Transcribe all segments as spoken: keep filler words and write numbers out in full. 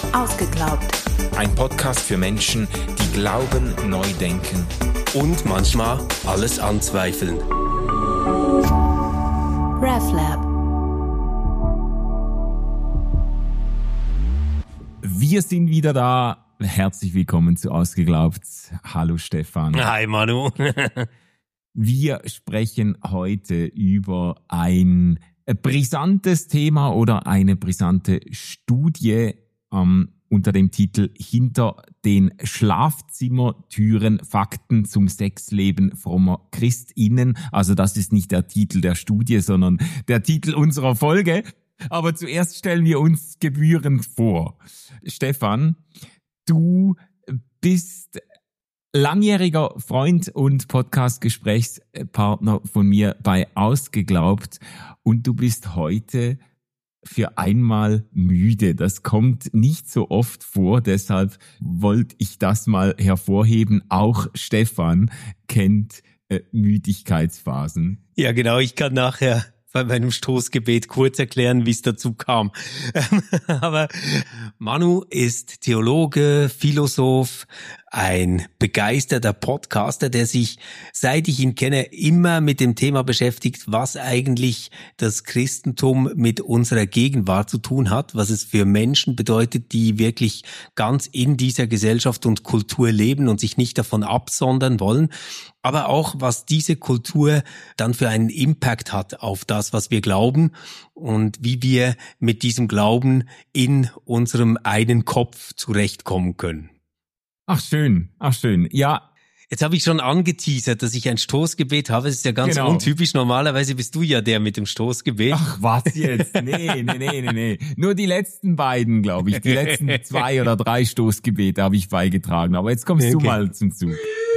Ausgeglaubt. Ein Podcast für Menschen, die glauben, neu denken und manchmal alles anzweifeln. RefLab. Wir sind wieder da. Herzlich willkommen zu Ausgeglaubt. Hallo Stefan. Hi Manu. Wir sprechen heute über ein brisantes Thema oder eine brisante Studie ähm, unter dem Titel Hinter den Schlafzimmertüren Fakten zum Sexleben frommer Christinnen. Also das ist nicht der Titel der Studie, sondern der Titel unserer Folge. Aber zuerst stellen wir uns gebührend vor. Stefan, du bist langjähriger Freund und Podcast-Gesprächspartner von mir bei Ausgeglaubt und du bist heute für einmal müde. Das kommt nicht so oft vor, deshalb wollte ich das mal hervorheben. Auch Stefan kennt äh, Müdigkeitsphasen. Ja genau, ich kann nachher bei meinem Stoßgebet kurz erklären, wie es dazu kam. Aber Manu ist Theologe, Philosoph, ein begeisterter Podcaster, der sich, seit ich ihn kenne, immer mit dem Thema beschäftigt, was eigentlich das Christentum mit unserer Gegenwart zu tun hat, was es für Menschen bedeutet, die wirklich ganz in dieser Gesellschaft und Kultur leben und sich nicht davon absondern wollen, aber auch, was diese Kultur dann für einen Impact hat auf das, was wir glauben und wie wir mit diesem Glauben in unserem einen Kopf zurechtkommen können. Ach schön, ach schön, ja. Jetzt habe ich schon angeteasert, dass ich ein Stoßgebet habe. Das ist ja ganz genau. untypisch. Normalerweise bist du ja der mit dem Stoßgebet. Ach, was jetzt? Nee, nee, nee, nee, nee. Nur die letzten beiden, glaube ich. Die letzten zwei oder drei Stoßgebete habe ich beigetragen. Aber jetzt kommst okay. du mal zum Zug.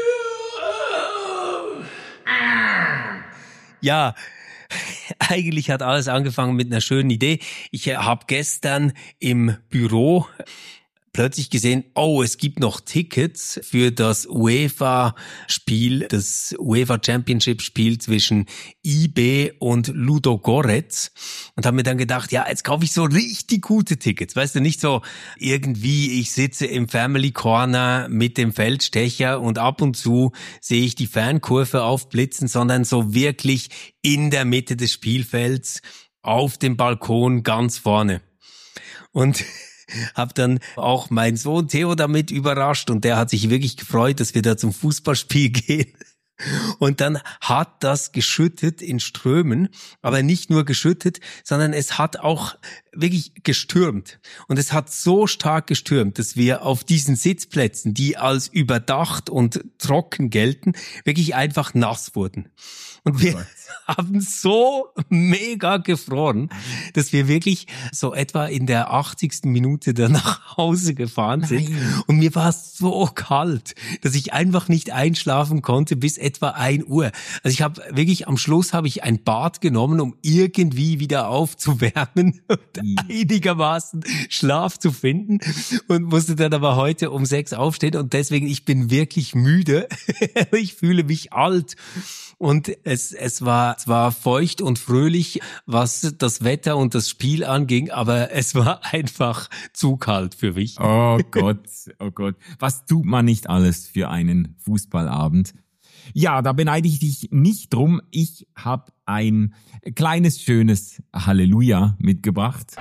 Ja, eigentlich hat alles angefangen mit einer schönen Idee. Ich habe gestern im Büro plötzlich gesehen, oh, es gibt noch Tickets für das UEFA-Spiel, das UEFA Championship-Spiel zwischen I B und Ludogorets und habe mir dann gedacht, ja, jetzt kaufe ich so richtig gute Tickets, weißt du, nicht so irgendwie, ich sitze im Family Corner mit dem Feldstecher und ab und zu sehe ich die Fankurve aufblitzen, sondern so wirklich in der Mitte des Spielfelds, auf dem Balkon ganz vorne. Und hab dann auch meinen Sohn Theo damit überrascht und der hat sich wirklich gefreut, dass wir da zum Fußballspiel gehen. Und dann hat das geschüttet in Strömen, aber nicht nur geschüttet, sondern es hat auch wirklich gestürmt. Und es hat so stark gestürmt, dass wir auf diesen Sitzplätzen, die als überdacht und trocken gelten, wirklich einfach nass wurden. Und wir oh haben so mega gefroren, dass wir wirklich so etwa in der achtzigsten Minute dann nach Hause gefahren sind. Nein. Und mir war es so kalt, dass ich einfach nicht einschlafen konnte bis etwa ein Uhr. Also ich habe wirklich, am Schluss habe ich ein Bad genommen, um irgendwie wieder aufzuwärmen und einigermaßen Schlaf zu finden und musste dann aber heute um sechs aufstehen und deswegen, ich bin wirklich müde. Ich fühle mich alt. Und es, es war, es war feucht und fröhlich, was das Wetter und das Spiel anging, aber es war einfach zu kalt für mich. Oh Gott, oh Gott. Was tut man nicht alles für einen Fußballabend? Ja, da beneide ich dich nicht drum. Ich habe ein kleines, schönes Halleluja mitgebracht.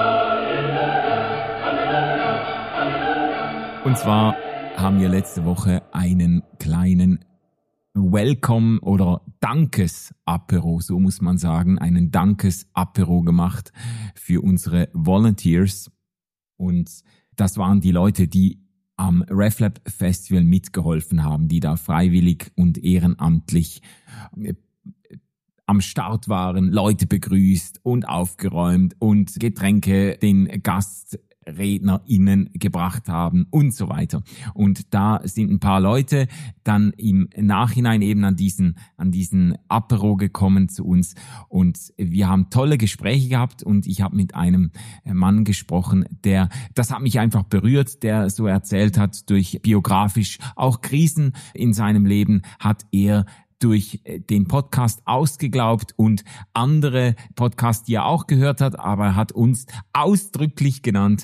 Und zwar haben wir letzte Woche einen kleinen Welcome oder Dankes-Apero, so muss man sagen, einen Dankes-Apero gemacht für unsere Volunteers. Und das waren die Leute, die am RefLab Festival mitgeholfen haben, die da freiwillig und ehrenamtlich am Start waren, Leute begrüßt und aufgeräumt und Getränke den GastrednerInnen gebracht haben und so weiter. Und da sind ein paar Leute dann im Nachhinein eben an diesen, an diesen Apero gekommen zu uns und wir haben tolle Gespräche gehabt und ich habe mit einem Mann gesprochen, der, das hat mich einfach berührt, der so erzählt hat, durch biografisch auch Krisen in seinem Leben hat er durch den Podcast Ausgeglaubt und andere Podcasts, die er auch gehört hat, aber er hat uns ausdrücklich genannt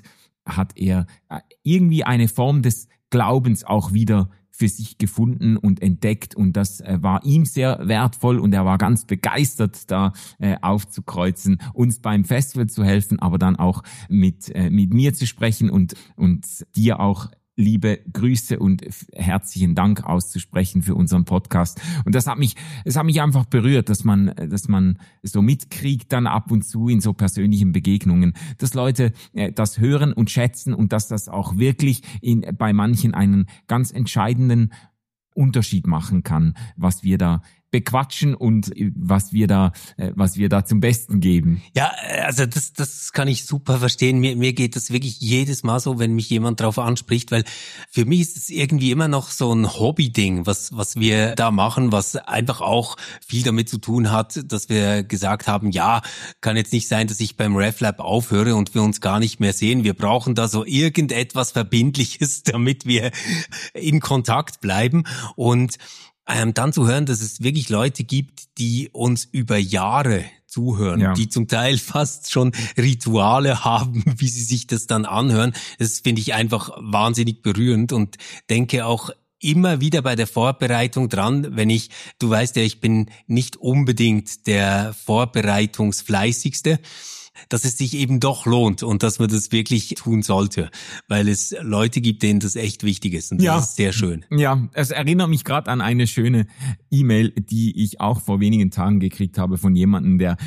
hat er irgendwie eine Form des Glaubens auch wieder für sich gefunden und entdeckt, und das äh, war ihm sehr wertvoll, und er war ganz begeistert, da äh, aufzukreuzen, uns beim Festival zu helfen, aber dann auch mit äh, mit mir zu sprechen und und dir auch liebe Grüße und herzlichen Dank auszusprechen für unseren Podcast. Und das hat mich, es hat mich einfach berührt, dass man, dass man so mitkriegt dann ab und zu in so persönlichen Begegnungen, dass Leute äh, das hören und schätzen und dass das auch wirklich in, bei manchen einen ganz entscheidenden Unterschied machen kann, was wir da bequatschen und was wir da, was wir da zum Besten geben. Ja, also das, das kann ich super verstehen. Mir, mir geht das wirklich jedes Mal so, wenn mich jemand drauf anspricht, weil für mich ist es irgendwie immer noch so ein Hobby-Ding, was, was wir da machen, was einfach auch viel damit zu tun hat, dass wir gesagt haben, ja, kann jetzt nicht sein, dass ich beim RefLab aufhöre und wir uns gar nicht mehr sehen. Wir brauchen da so irgendetwas Verbindliches, damit wir in Kontakt bleiben. Und Ähm, dann zu hören, dass es wirklich Leute gibt, die uns über Jahre zuhören, ja, die zum Teil fast schon Rituale haben, wie sie sich das dann anhören. Das finde ich einfach wahnsinnig berührend und denke auch immer wieder bei der Vorbereitung dran, wenn ich, du weißt ja, ich bin nicht unbedingt der Vorbereitungsfleißigste, dass es sich eben doch lohnt und dass man das wirklich tun sollte, weil es Leute gibt, denen das echt wichtig ist, und das ja, ist sehr schön. Ja, es erinnert mich gerade an eine schöne E-Mail, die ich auch vor wenigen Tagen gekriegt habe von jemandem, der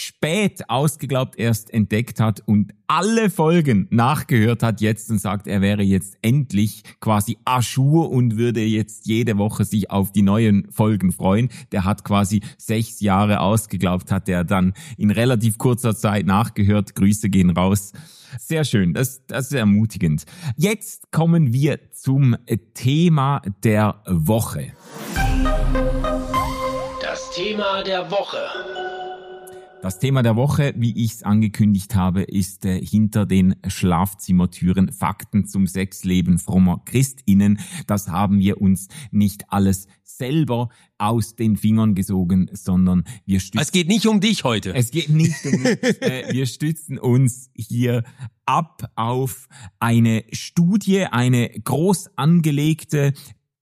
spät ausgeglaubt erst entdeckt hat und alle Folgen nachgehört hat jetzt und sagt, er wäre jetzt endlich quasi à jour und würde jetzt jede Woche sich auf die neuen Folgen freuen. Der hat quasi sechs Jahre ausgeglaubt, hat er dann in relativ kurzer Zeit nachgehört. Grüße gehen raus. Sehr schön, das, das ist ermutigend. Jetzt kommen wir zum Thema der Woche. Das Thema der Woche. Das Thema der Woche, wie ich es angekündigt habe, ist äh, hinter den Schlafzimmertüren Fakten zum Sexleben frommer Christinnen. Das haben wir uns nicht alles selber aus den Fingern gesogen, sondern wir stützen... Es geht nicht um dich heute. Es geht nicht um mich. äh, wir stützen uns hier ab auf eine Studie, eine groß angelegte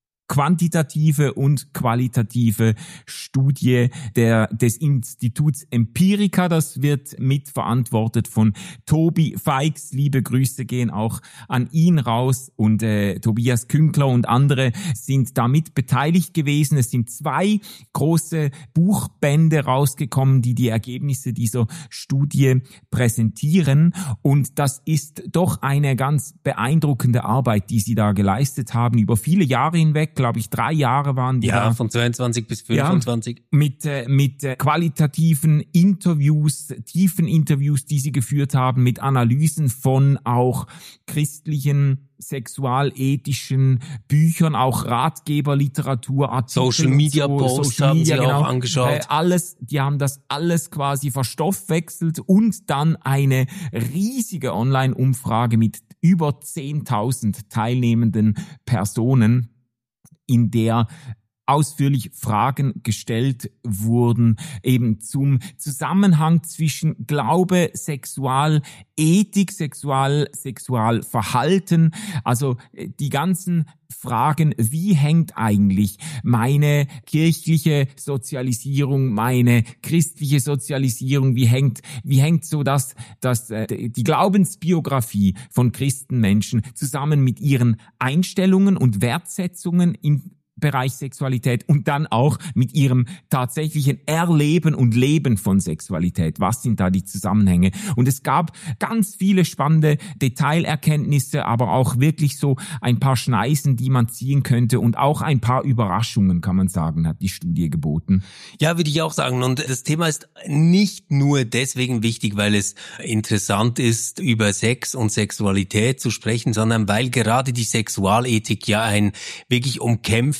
quantitative und qualitative Studie der, des Instituts Empirica. Das wird mitverantwortet von Tobi Feix. Liebe Grüße gehen auch an ihn raus, und äh, Tobias Künkler und andere sind damit beteiligt gewesen. Es sind zwei große Buchbände rausgekommen, die die Ergebnisse dieser Studie präsentieren, und das ist doch eine ganz beeindruckende Arbeit, die sie da geleistet haben, über viele Jahre hinweg. Glaube ich, drei Jahre waren die ja, da. Von zweiundzwanzig bis fünfundzwanzig. Ja, mit, äh, mit äh, qualitativen Interviews, tiefen Interviews, die sie geführt haben, mit Analysen von auch christlichen, sexualethischen Büchern, auch Ratgeberliteratur, Artikel, Social Media so, Posts Social haben Media, sie genau, auch angeschaut. Äh, alles, die haben das alles quasi verstoffwechselt und dann eine riesige Online-Umfrage mit über zehntausend teilnehmenden Personen, in der ausführlich Fragen gestellt wurden, eben zum Zusammenhang zwischen Glaube, Sexualethik, Sexual, Sexualverhalten, also die ganzen Fragen, wie hängt eigentlich meine kirchliche Sozialisierung, meine christliche Sozialisierung, wie hängt, wie hängt so das, das, die Glaubensbiografie von Christenmenschen zusammen mit ihren Einstellungen und Wertsetzungen im Bereich Sexualität und dann auch mit ihrem tatsächlichen Erleben und Leben von Sexualität. Was sind da die Zusammenhänge? Und es gab ganz viele spannende Detailerkenntnisse, aber auch wirklich so ein paar Schneisen, die man ziehen könnte, und auch ein paar Überraschungen, kann man sagen, hat die Studie geboten. Ja, würde ich auch sagen. Und das Thema ist nicht nur deswegen wichtig, weil es interessant ist, über Sex und Sexualität zu sprechen, sondern weil gerade die Sexualethik ja ein wirklich umkämpftes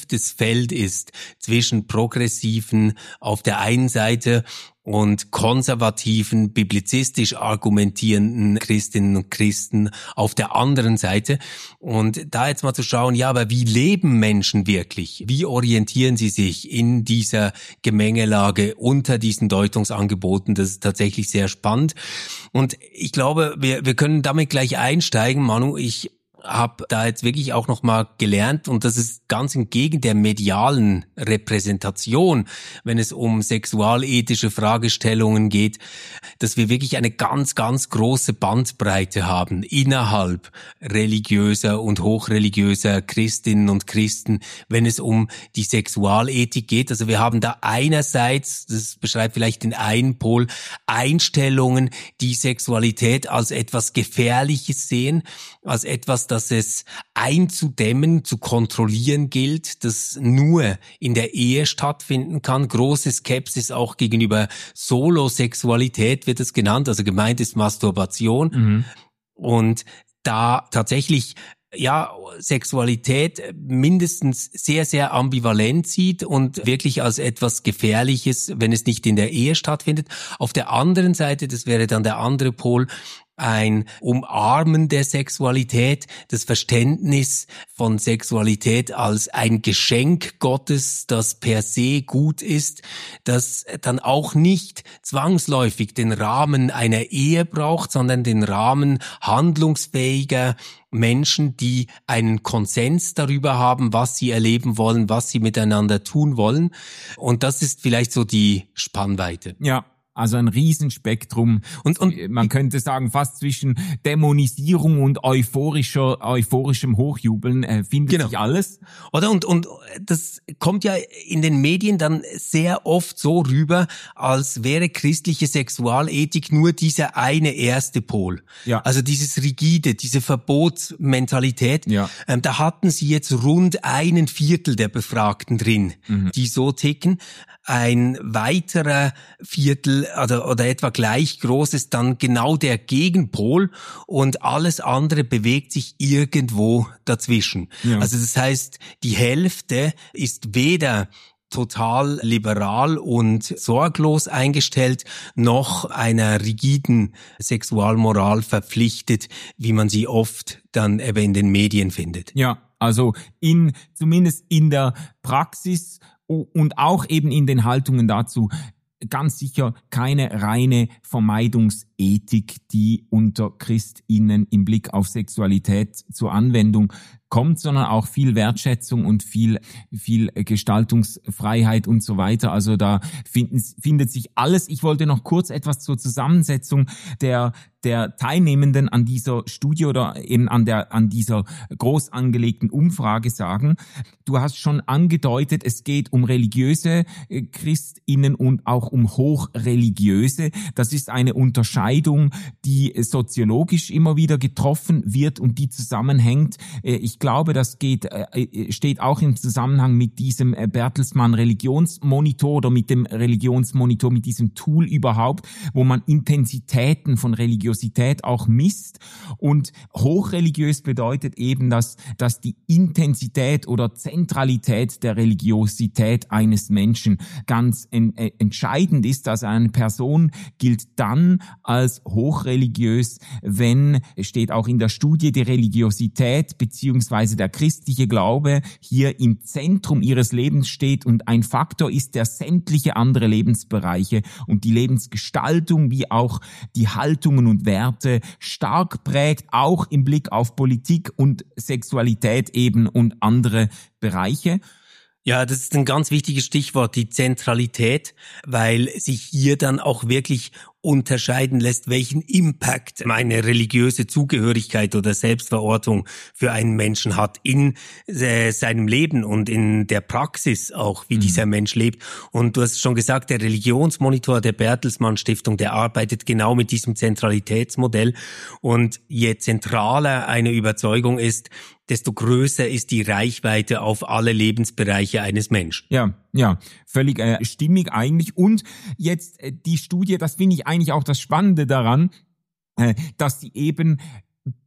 umkämpftes Feld ist zwischen progressiven auf der einen Seite und konservativen, biblizistisch argumentierenden Christinnen und Christen auf der anderen Seite. Und da jetzt mal zu schauen, ja, aber wie leben Menschen wirklich? Wie orientieren sie sich in dieser Gemengelage unter diesen Deutungsangeboten? Das ist tatsächlich sehr spannend. Und ich glaube, wir, wir können damit gleich einsteigen. Manu, ich habe da jetzt wirklich auch nochmal gelernt, und das ist ganz entgegen der medialen Repräsentation, wenn es um sexualethische Fragestellungen geht, dass wir wirklich eine ganz, ganz große Bandbreite haben innerhalb religiöser und hochreligiöser Christinnen und Christen, wenn es um die Sexualethik geht. Also wir haben da einerseits, das beschreibt vielleicht den einen Pol, Einstellungen, die Sexualität als etwas Gefährliches sehen, als etwas, das es einzudämmen, zu kontrollieren gilt, das nur in der Ehe stattfinden kann. Große Skepsis auch gegenüber Solosexualität wird es genannt, also gemeint ist Masturbation. Mhm. Und da tatsächlich ja, Sexualität mindestens sehr, sehr ambivalent sieht und wirklich als etwas Gefährliches, wenn es nicht in der Ehe stattfindet. Auf der anderen Seite, das wäre dann der andere Pol, ein Umarmen der Sexualität, das Verständnis von Sexualität als ein Geschenk Gottes, das per se gut ist, das dann auch nicht zwangsläufig den Rahmen einer Ehe braucht, sondern den Rahmen handlungsfähiger Menschen, die einen Konsens darüber haben, was sie erleben wollen, was sie miteinander tun wollen. Und das ist vielleicht so die Spannweite. Ja. Also ein Riesenspektrum. Und, und man könnte sagen, fast zwischen Dämonisierung und euphorischer, euphorischem Hochjubeln äh, findet genau. sich alles. Oder? Und, und das kommt ja in den Medien dann sehr oft so rüber, als wäre christliche Sexualethik nur dieser eine erste Pol. Ja. Also dieses rigide, diese Verbotsmentalität. Ja. Ähm, da hatten sie jetzt rund einen Viertel der Befragten drin, mhm. die so ticken. Ein weiterer Viertel oder, oder etwa gleich groß ist dann genau der Gegenpol, und alles andere bewegt sich irgendwo dazwischen. Ja. Also das heißt, die Hälfte ist weder total liberal und sorglos eingestellt, noch einer rigiden Sexualmoral verpflichtet, wie man sie oft dann eben in den Medien findet. Ja, also in zumindest in der Praxis und auch eben in den Haltungen dazu ganz sicher keine reine Vermeidungsethik, die unter ChristInnen im Blick auf Sexualität zur Anwendung kommt, sondern auch viel Wertschätzung und viel viel Gestaltungsfreiheit und so weiter. Also da finden, findet sich alles. Ich wollte noch kurz etwas zur Zusammensetzung der der Teilnehmenden an dieser Studie oder eben an der an dieser groß angelegten Umfrage sagen. Du hast schon angedeutet, es geht um religiöse ChristInnen und auch um hochreligiöse. Das ist eine Unterscheidung, die soziologisch immer wieder getroffen wird und die zusammenhängt. Ich glaube, das geht, steht auch im Zusammenhang mit diesem Bertelsmann Religionsmonitor oder mit dem Religionsmonitor, mit diesem Tool überhaupt, wo man Intensitäten von Religiosität auch misst. Und hochreligiös bedeutet eben, dass, dass die Intensität oder Zentralität der Religiosität eines Menschen ganz en, äh, entscheidend ist. Also eine Person gilt dann als hochreligiös, wenn, es steht auch in der Studie, die Religiosität beziehungsweise der christliche Glaube hier im Zentrum ihres Lebens steht und ein Faktor ist, der sämtliche andere Lebensbereiche und die Lebensgestaltung wie auch die Haltungen und Werte stark prägt, auch im Blick auf Politik und Sexualität eben und andere Bereiche. Ja, das ist ein ganz wichtiges Stichwort, die Zentralität, weil sich hier dann auch wirklich unterscheiden lässt, welchen Impact meine religiöse Zugehörigkeit oder Selbstverortung für einen Menschen hat in äh, seinem Leben und in der Praxis auch, wie mhm. dieser Mensch lebt. Und du hast schon gesagt, der Religionsmonitor der Bertelsmann Stiftung, der arbeitet genau mit diesem Zentralitätsmodell. Und je zentraler eine Überzeugung ist, desto größer ist die Reichweite auf alle Lebensbereiche eines Menschen. Ja, ja, völlig äh, stimmig eigentlich. Und jetzt äh, die Studie, das finde ich eigentlich auch das Spannende daran, äh, dass die eben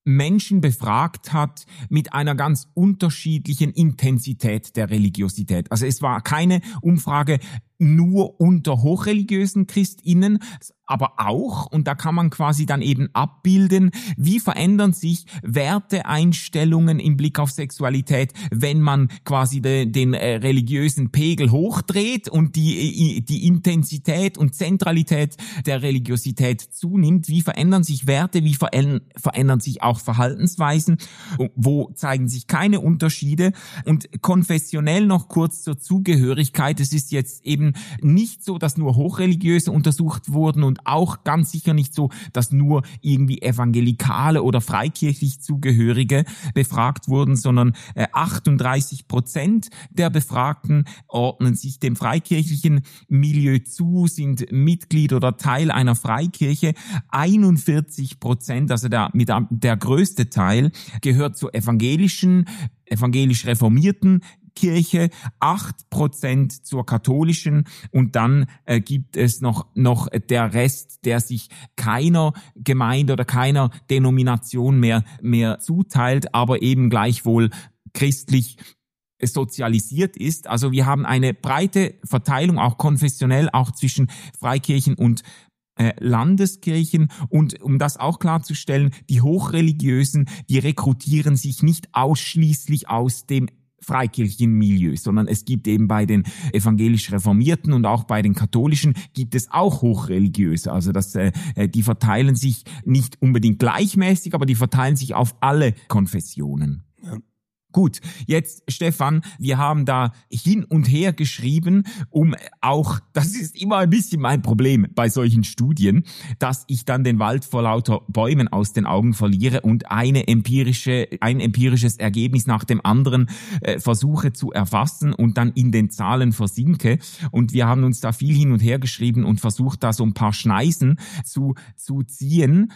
Menschen befragt hat mit einer ganz unterschiedlichen Intensität der Religiosität. Also es war keine Umfrage nur unter hochreligiösen ChristInnen, aber auch, und da kann man quasi dann eben abbilden, wie verändern sich Werteeinstellungen im Blick auf Sexualität, wenn man quasi de, den äh, religiösen Pegel hochdreht und die, die Intensität und Zentralität der Religiosität zunimmt. Wie verändern sich Werte, wie verändern, verändern sich auch Verhaltensweisen, wo zeigen sich keine Unterschiede. Und konfessionell noch kurz zur Zugehörigkeit. Es ist jetzt eben nicht so, dass nur Hochreligiöse untersucht wurden und auch ganz sicher nicht so, dass nur irgendwie evangelikale oder freikirchlich Zugehörige befragt wurden, sondern achtunddreißig Prozent der Befragten ordnen sich dem freikirchlichen Milieu zu, sind Mitglied oder Teil einer Freikirche. einundvierzig Prozent, also der, mit der größte Teil, gehört zur evangelischen, evangelisch reformierten Kirche, acht Prozent zur katholischen und dann äh, gibt es noch noch der Rest, der sich keiner Gemeinde oder keiner Denomination mehr mehr zuteilt, aber eben gleichwohl christlich sozialisiert ist. Also wir haben eine breite Verteilung, auch konfessionell, auch zwischen Freikirchen und äh, Landeskirchen. Und um das auch klarzustellen, die Hochreligiösen, die rekrutieren sich nicht ausschließlich aus dem freikirchlichen Milieu, sondern es gibt eben bei den evangelisch Reformierten und auch bei den Katholischen gibt es auch Hochreligiöse. Also das, äh, die verteilen sich nicht unbedingt gleichmäßig, aber die verteilen sich auf alle Konfessionen. Ja. Gut, jetzt Stefan, wir haben da hin und her geschrieben, um auch, das ist immer ein bisschen mein Problem bei solchen Studien, dass ich dann den Wald vor lauter Bäumen aus den Augen verliere und eine empirische, ein empirisches Ergebnis nach dem anderen äh, versuche zu erfassen und dann in den Zahlen versinke. Und wir haben uns da viel hin und her geschrieben und versucht, da so ein paar Schneisen zu, zu ziehen.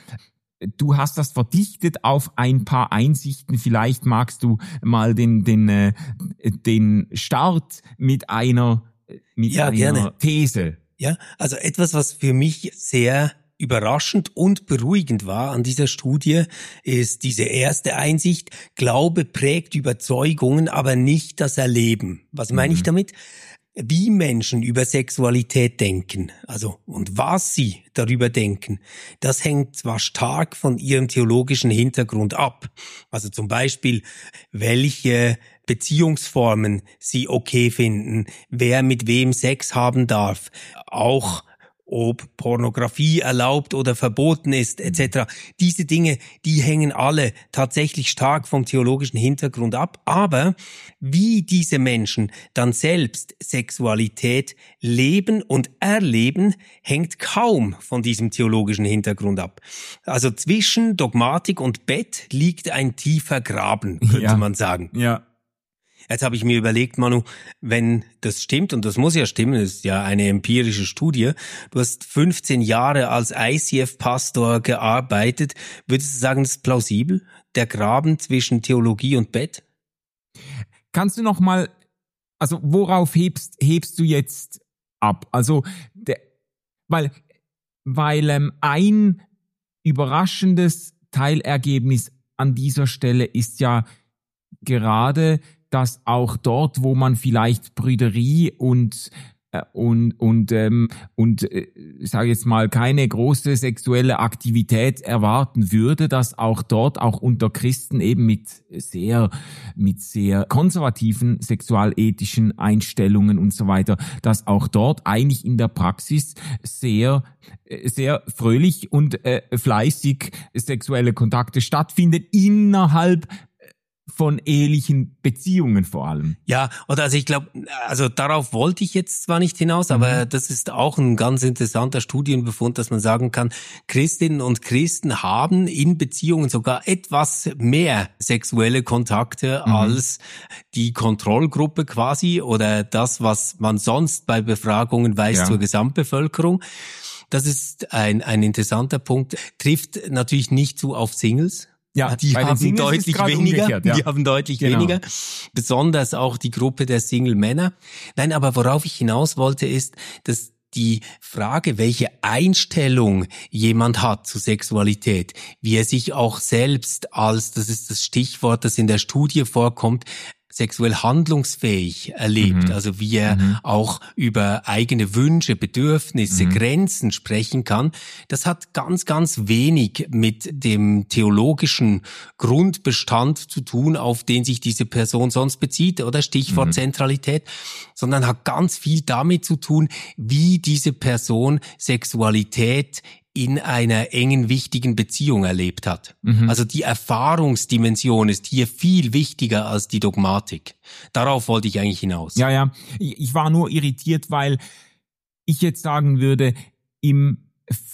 Du hast das verdichtet auf ein paar Einsichten. Vielleicht magst du mal den den äh, den Start mit einer mit ja, einer gerne. These. Ja, also etwas, was für mich sehr überraschend und beruhigend war an dieser Studie, ist diese erste Einsicht: Glaube prägt Überzeugungen, aber nicht das Erleben. Was meine mhm. ich damit? Wie Menschen über Sexualität denken, also und was sie darüber denken, das hängt zwar stark von ihrem theologischen Hintergrund ab. Also zum Beispiel, welche Beziehungsformen sie okay finden, wer mit wem Sex haben darf, auch ob Pornografie erlaubt oder verboten ist, et cetera. Diese Dinge, die hängen alle tatsächlich stark vom theologischen Hintergrund ab. Aber wie diese Menschen dann selbst Sexualität leben und erleben, hängt kaum von diesem theologischen Hintergrund ab. Also zwischen Dogmatik und Bett liegt ein tiefer Graben, könnte ja. man sagen. Ja. Jetzt habe ich mir überlegt, Manu, wenn das stimmt, und das muss ja stimmen, das ist ja eine empirische Studie, du hast fünfzehn Jahre als I C F-Pastor gearbeitet, würdest du sagen, das ist plausibel, der Graben zwischen Theologie und Bett? Kannst du noch mal, also worauf hebst, hebst du jetzt ab? Also, der, weil, weil ähm, ein überraschendes Teilergebnis an dieser Stelle ist ja gerade, dass auch dort, wo man vielleicht Brüderie und äh, und und ähm, und äh, sage jetzt mal keine große sexuelle Aktivität erwarten würde, dass auch dort auch unter Christen eben mit sehr mit sehr konservativen sexualethischen Einstellungen und so weiter, dass auch dort eigentlich in der Praxis sehr sehr fröhlich und äh, fleißig sexuelle Kontakte stattfinden innerhalb von ehelichen Beziehungen vor allem. Ja, oder also ich glaube, also darauf wollte ich jetzt zwar nicht hinaus, aber mhm. das ist auch ein ganz interessanter Studienbefund, dass man sagen kann, Christinnen und Christen haben in Beziehungen sogar etwas mehr sexuelle Kontakte mhm. als die Kontrollgruppe quasi oder das, was man sonst bei Befragungen weiß ja. zur Gesamtbevölkerung. Das ist ein, ein interessanter Punkt. Trifft natürlich nicht zu auf Singles. Ja, die haben deutlich weniger, ja. die haben deutlich genau. weniger, besonders auch die Gruppe der Single-Männer. Nein, aber worauf ich hinaus wollte ist, dass die Frage, welche Einstellung jemand hat zu Sexualität, wie er sich auch selbst als, das ist das Stichwort, das in der Studie vorkommt, sexuell handlungsfähig erlebt, mhm. also wie er mhm. auch über eigene Wünsche, Bedürfnisse, mhm. Grenzen sprechen kann, das hat ganz, ganz wenig mit dem theologischen Grundbestand zu tun, auf den sich diese Person sonst bezieht, oder Stichwort mhm. Zentralität, sondern hat ganz viel damit zu tun, wie diese Person Sexualität in einer engen, wichtigen Beziehung erlebt hat. Mhm. Also die Erfahrungsdimension ist hier viel wichtiger als die Dogmatik. Darauf wollte ich eigentlich hinaus. Ja, ja. Ich war nur irritiert, weil ich jetzt sagen würde, im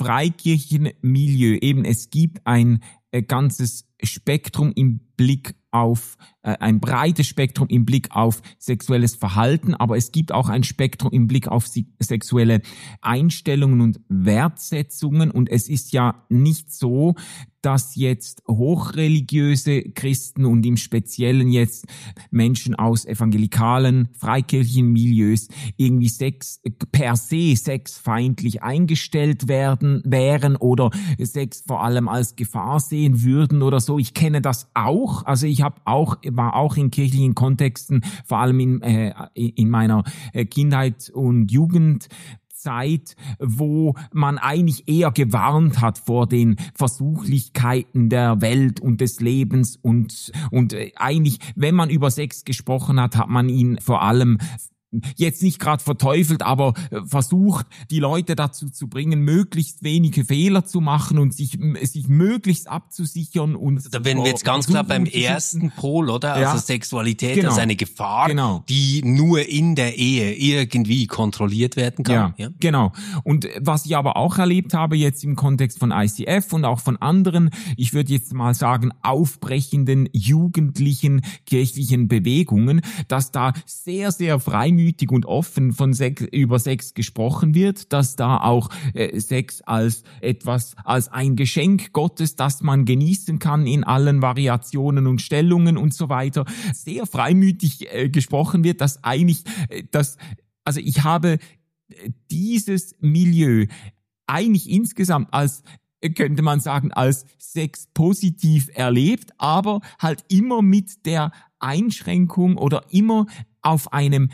Freikirchenmilieu eben, es gibt ein ganzes Spektrum im Blick auf, äh, ein breites Spektrum im Blick auf sexuelles Verhalten, aber es gibt auch ein Spektrum im Blick auf si- sexuelle Einstellungen und Wertsetzungen, und es ist ja nicht so, dass jetzt hochreligiöse Christen und im Speziellen jetzt Menschen aus evangelikalen, freikirchlichen Milieus irgendwie Sex per se sexfeindlich eingestellt werden, wären oder Sex vor allem als Gefahr sehen würden oder so. Ich kenne das auch. Also ich habe auch war auch in kirchlichen Kontexten, vor allem in äh, in meiner Kindheit und Jugend, Zeit, wo man eigentlich eher gewarnt hat vor den Versuchlichkeiten der Welt und des Lebens, und und eigentlich, wenn man über Sex gesprochen hat, hat man ihn vor allem jetzt nicht gerade verteufelt, aber versucht, die Leute dazu zu bringen, möglichst wenige Fehler zu machen und sich sich möglichst abzusichern. Und also da werden wir jetzt ganz klar beim ersten Pol, oder? Ja. Also Sexualität Genau. als eine Gefahr, Genau. die nur in der Ehe irgendwie kontrolliert werden kann. Ja, ja, genau. Und was ich aber auch erlebt habe jetzt im Kontext von I C F und auch von anderen, ich würde jetzt mal sagen, aufbrechenden jugendlichen kirchlichen Bewegungen, dass da sehr, sehr freimütig und offen von Sex, über Sex gesprochen wird, dass da auch äh, Sex als etwas, als ein Geschenk Gottes, das man genießen kann in allen Variationen und Stellungen und so weiter, sehr freimütig äh, gesprochen wird, dass eigentlich, äh, dass, also ich habe dieses Milieu eigentlich insgesamt als, könnte man sagen, als sexpositiv erlebt, aber halt immer mit der Einschränkung oder immer auf einem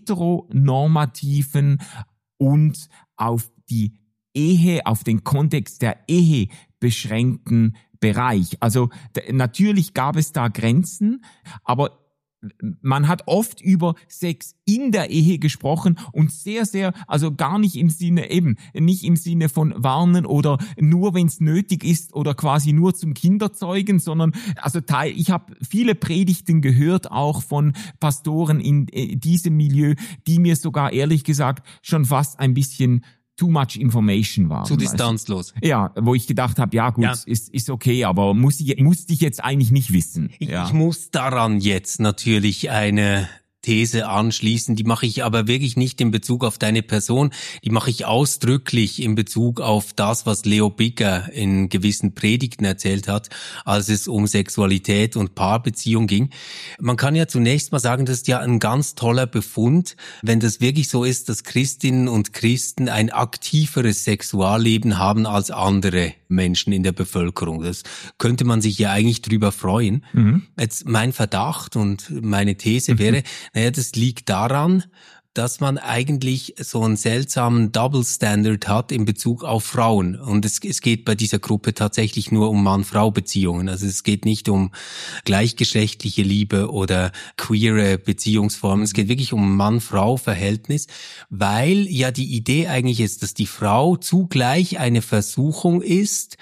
heteronormativen und auf die Ehe, auf den Kontext der Ehe beschränkten Bereich. Also d- natürlich gab es da Grenzen, aber man hat oft über Sex in der Ehe gesprochen und sehr, sehr, also gar nicht im Sinne, eben, nicht im Sinne von warnen oder nur, wenn es nötig ist oder quasi nur zum Kinderzeugen, sondern, also Teil, ich habe viele Predigten gehört, auch von Pastoren in äh, diesem Milieu, die mir sogar ehrlich gesagt schon fast ein bisschen too much information waren. Zu distanzlos. Also, ja, wo ich gedacht habe, ja gut, ja. Ist, ist okay, aber muss ich, musste ich jetzt eigentlich nicht wissen. Ich, ja. ich muss daran jetzt natürlich eine These anschließen, die mache ich aber wirklich nicht in Bezug auf deine Person, die mache ich ausdrücklich in Bezug auf das, was Leo Bigger in gewissen Predigten erzählt hat, als es um Sexualität und Paarbeziehung ging. Man kann ja zunächst mal sagen, das ist ja ein ganz toller Befund, wenn das wirklich so ist, dass Christinnen und Christen ein aktiveres Sexualleben haben als andere Menschen in der Bevölkerung. Das könnte man sich ja eigentlich drüber freuen. Mhm. Jetzt mein Verdacht und meine These wäre, naja, das liegt daran, dass man eigentlich so einen seltsamen Double Standard hat in Bezug auf Frauen. Und es, es geht bei dieser Gruppe tatsächlich nur um Mann-Frau-Beziehungen. Also es geht nicht um gleichgeschlechtliche Liebe oder queere Beziehungsformen. Es geht wirklich um Mann-Frau-Verhältnis, weil ja die Idee eigentlich ist, dass die Frau zugleich eine Versuchung ist,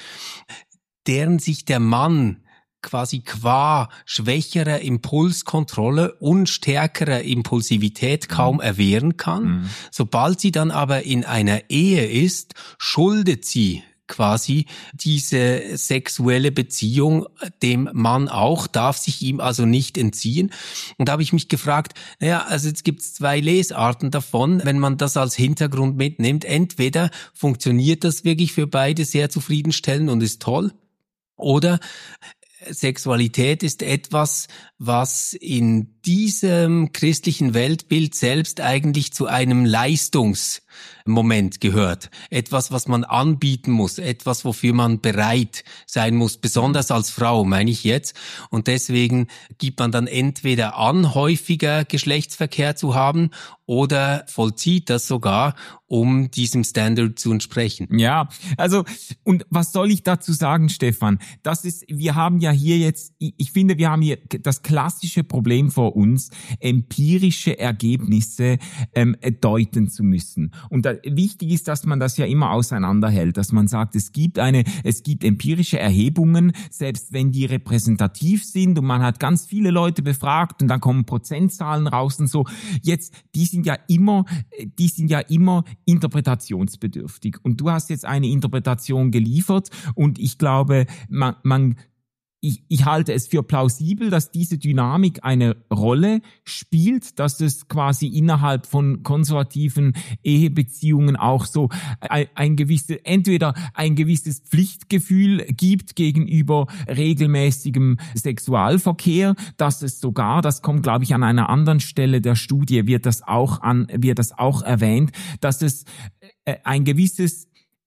deren sich der Mann quasi qua schwächerer Impulskontrolle und stärkerer Impulsivität kaum erwehren kann. Mhm. Sobald sie dann aber in einer Ehe ist, schuldet sie quasi diese sexuelle Beziehung dem Mann auch, darf sich ihm also nicht entziehen. Und da habe ich mich gefragt, naja, also jetzt gibt es zwei Lesarten davon, wenn man das als Hintergrund mitnimmt. Entweder funktioniert das wirklich für beide sehr zufriedenstellend und ist toll, oder Sexualität ist etwas, was in diesem christlichen Weltbild selbst eigentlich zu einem Leistungs Moment gehört. Etwas, was man anbieten muss, etwas, wofür man bereit sein muss, besonders als Frau, meine ich jetzt. Und deswegen gibt man dann entweder an, häufiger Geschlechtsverkehr zu haben oder vollzieht das sogar, um diesem Standard zu entsprechen. Ja, also, und was soll ich dazu sagen, Stefan? Das ist, wir haben ja hier jetzt, ich finde, wir haben hier das klassische Problem vor uns, empirische Ergebnisse ähm, deuten zu müssen. Und da, wichtig ist, dass man das ja immer auseinanderhält, dass man sagt, es gibt eine, es gibt empirische Erhebungen, selbst wenn die repräsentativ sind und man hat ganz viele Leute befragt und dann kommen Prozentzahlen raus und so. Jetzt, die sind ja immer, die sind ja immer interpretationsbedürftig. Und du hast jetzt eine Interpretation geliefert und ich glaube, man, man Ich, ich halte es für plausibel, dass diese Dynamik eine Rolle spielt, dass es quasi innerhalb von konservativen Ehebeziehungen auch so ein, ein gewisses, entweder ein gewisses Pflichtgefühl gibt gegenüber regelmäßigem Sexualverkehr, dass es sogar, das kommt glaube ich an einer anderen Stelle der Studie, wird das auch an, wird das auch erwähnt, dass es ein gewisses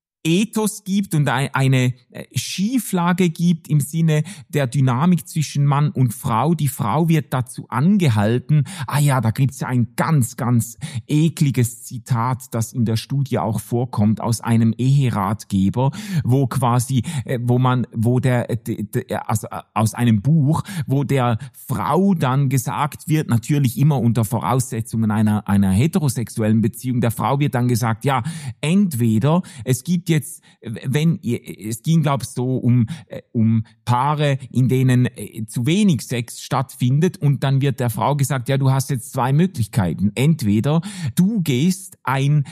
Ethos gibt und eine Schieflage gibt im Sinne der Dynamik zwischen Mann und Frau. Die Frau wird dazu angehalten, ah ja, da gibt's ja ein ganz, ganz ekliges Zitat, das in der Studie auch vorkommt, aus einem Eheratgeber, wo quasi, wo man, wo der, also aus einem Buch, wo der Frau dann gesagt wird, natürlich immer unter Voraussetzungen einer, einer heterosexuellen Beziehung, der Frau wird dann gesagt, ja, entweder es gibt jetzt, wenn es ging, glaube ich, so um um Paare, in denen zu wenig Sex stattfindet und dann wird der Frau gesagt, ja, du hast jetzt zwei Möglichkeiten. Entweder du gehst ein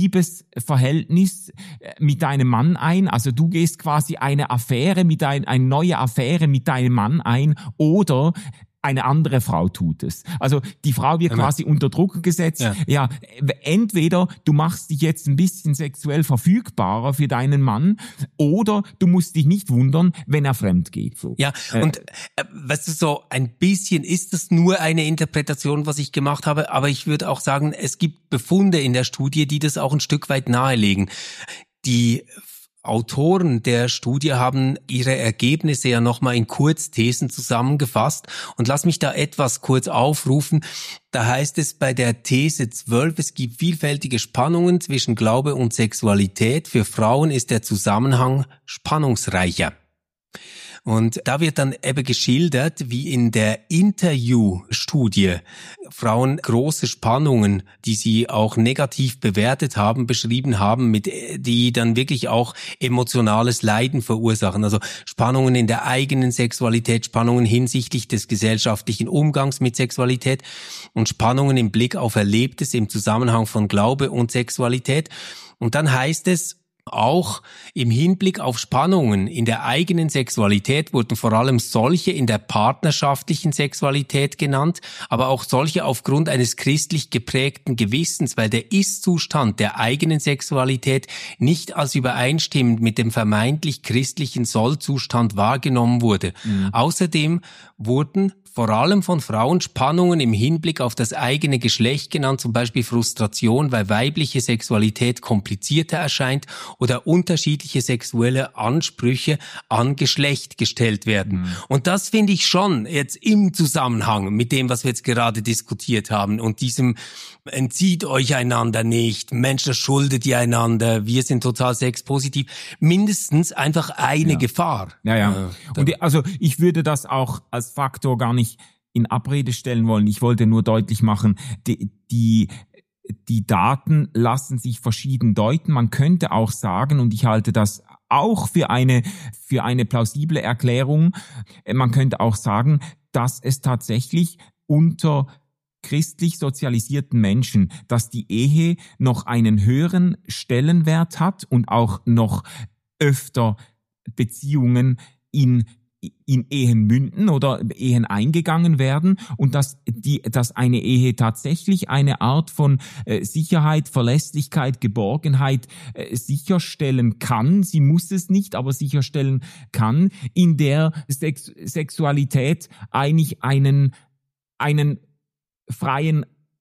Liebesverhältnis mit deinem Mann ein, also du gehst quasi eine Affäre mit ein, eine neue Affäre mit deinem Mann ein, oder eine andere Frau tut es. Also die Frau wird ja quasi unter Druck gesetzt. Ja. ja, entweder du machst dich jetzt ein bisschen sexuell verfügbarer für deinen Mann, oder du musst dich nicht wundern, wenn er fremd geht. So. Ja, äh, und äh, weißt du, so ein bisschen ist das nur eine Interpretation, was ich gemacht habe, aber ich würde auch sagen, es gibt Befunde in der Studie, die das auch ein Stück weit nahelegen. Die Autoren der Studie haben ihre Ergebnisse ja nochmal in Kurzthesen zusammengefasst und lass mich da etwas kurz aufrufen. Da heißt es bei der These zwölf, es gibt vielfältige Spannungen zwischen Glaube und Sexualität. Für Frauen ist der Zusammenhang spannungsreicher. Und da wird dann eben geschildert, wie in der Interview-Studie Frauen große Spannungen, die sie auch negativ bewertet haben, beschrieben haben, mit die dann wirklich auch emotionales Leiden verursachen. Also Spannungen in der eigenen Sexualität, Spannungen hinsichtlich des gesellschaftlichen Umgangs mit Sexualität und Spannungen im Blick auf Erlebtes im Zusammenhang von Glaube und Sexualität. Und dann heißt es, auch im Hinblick auf Spannungen in der eigenen Sexualität wurden vor allem solche in der partnerschaftlichen Sexualität genannt, aber auch solche aufgrund eines christlich geprägten Gewissens, weil der Ist-Zustand der eigenen Sexualität nicht als übereinstimmend mit dem vermeintlich christlichen Soll-Zustand wahrgenommen wurde. Mhm. Außerdem wurden vor allem von Frauen Spannungen im Hinblick auf das eigene Geschlecht genannt, zum Beispiel Frustration, weil weibliche Sexualität komplizierter erscheint oder unterschiedliche sexuelle Ansprüche an Geschlecht gestellt werden. Mhm. Und das finde ich schon jetzt im Zusammenhang mit dem, was wir jetzt gerade diskutiert haben und diesem entzieht euch einander nicht, Menschen schuldet ihr einander, wir sind total sexpositiv, mindestens einfach eine ja. Gefahr. Ja, ja. Äh, und die, also ich würde das auch als Faktor gar nicht in Abrede stellen wollen. Ich wollte nur deutlich machen, die, die Die Daten lassen sich verschieden deuten. Man könnte auch sagen, und ich halte das auch für eine, für eine plausible Erklärung, man könnte auch sagen, dass es tatsächlich unter christlich sozialisierten Menschen, dass die Ehe noch einen höheren Stellenwert hat und auch noch öfter Beziehungen in in Ehen münden oder Ehen eingegangen werden und dass die, dass eine Ehe tatsächlich eine Art von äh, Sicherheit, Verlässlichkeit, Geborgenheit äh, sicherstellen kann. Sie muss es nicht, aber sicherstellen kann, in der Sex- Sexualität eigentlich einen einen freien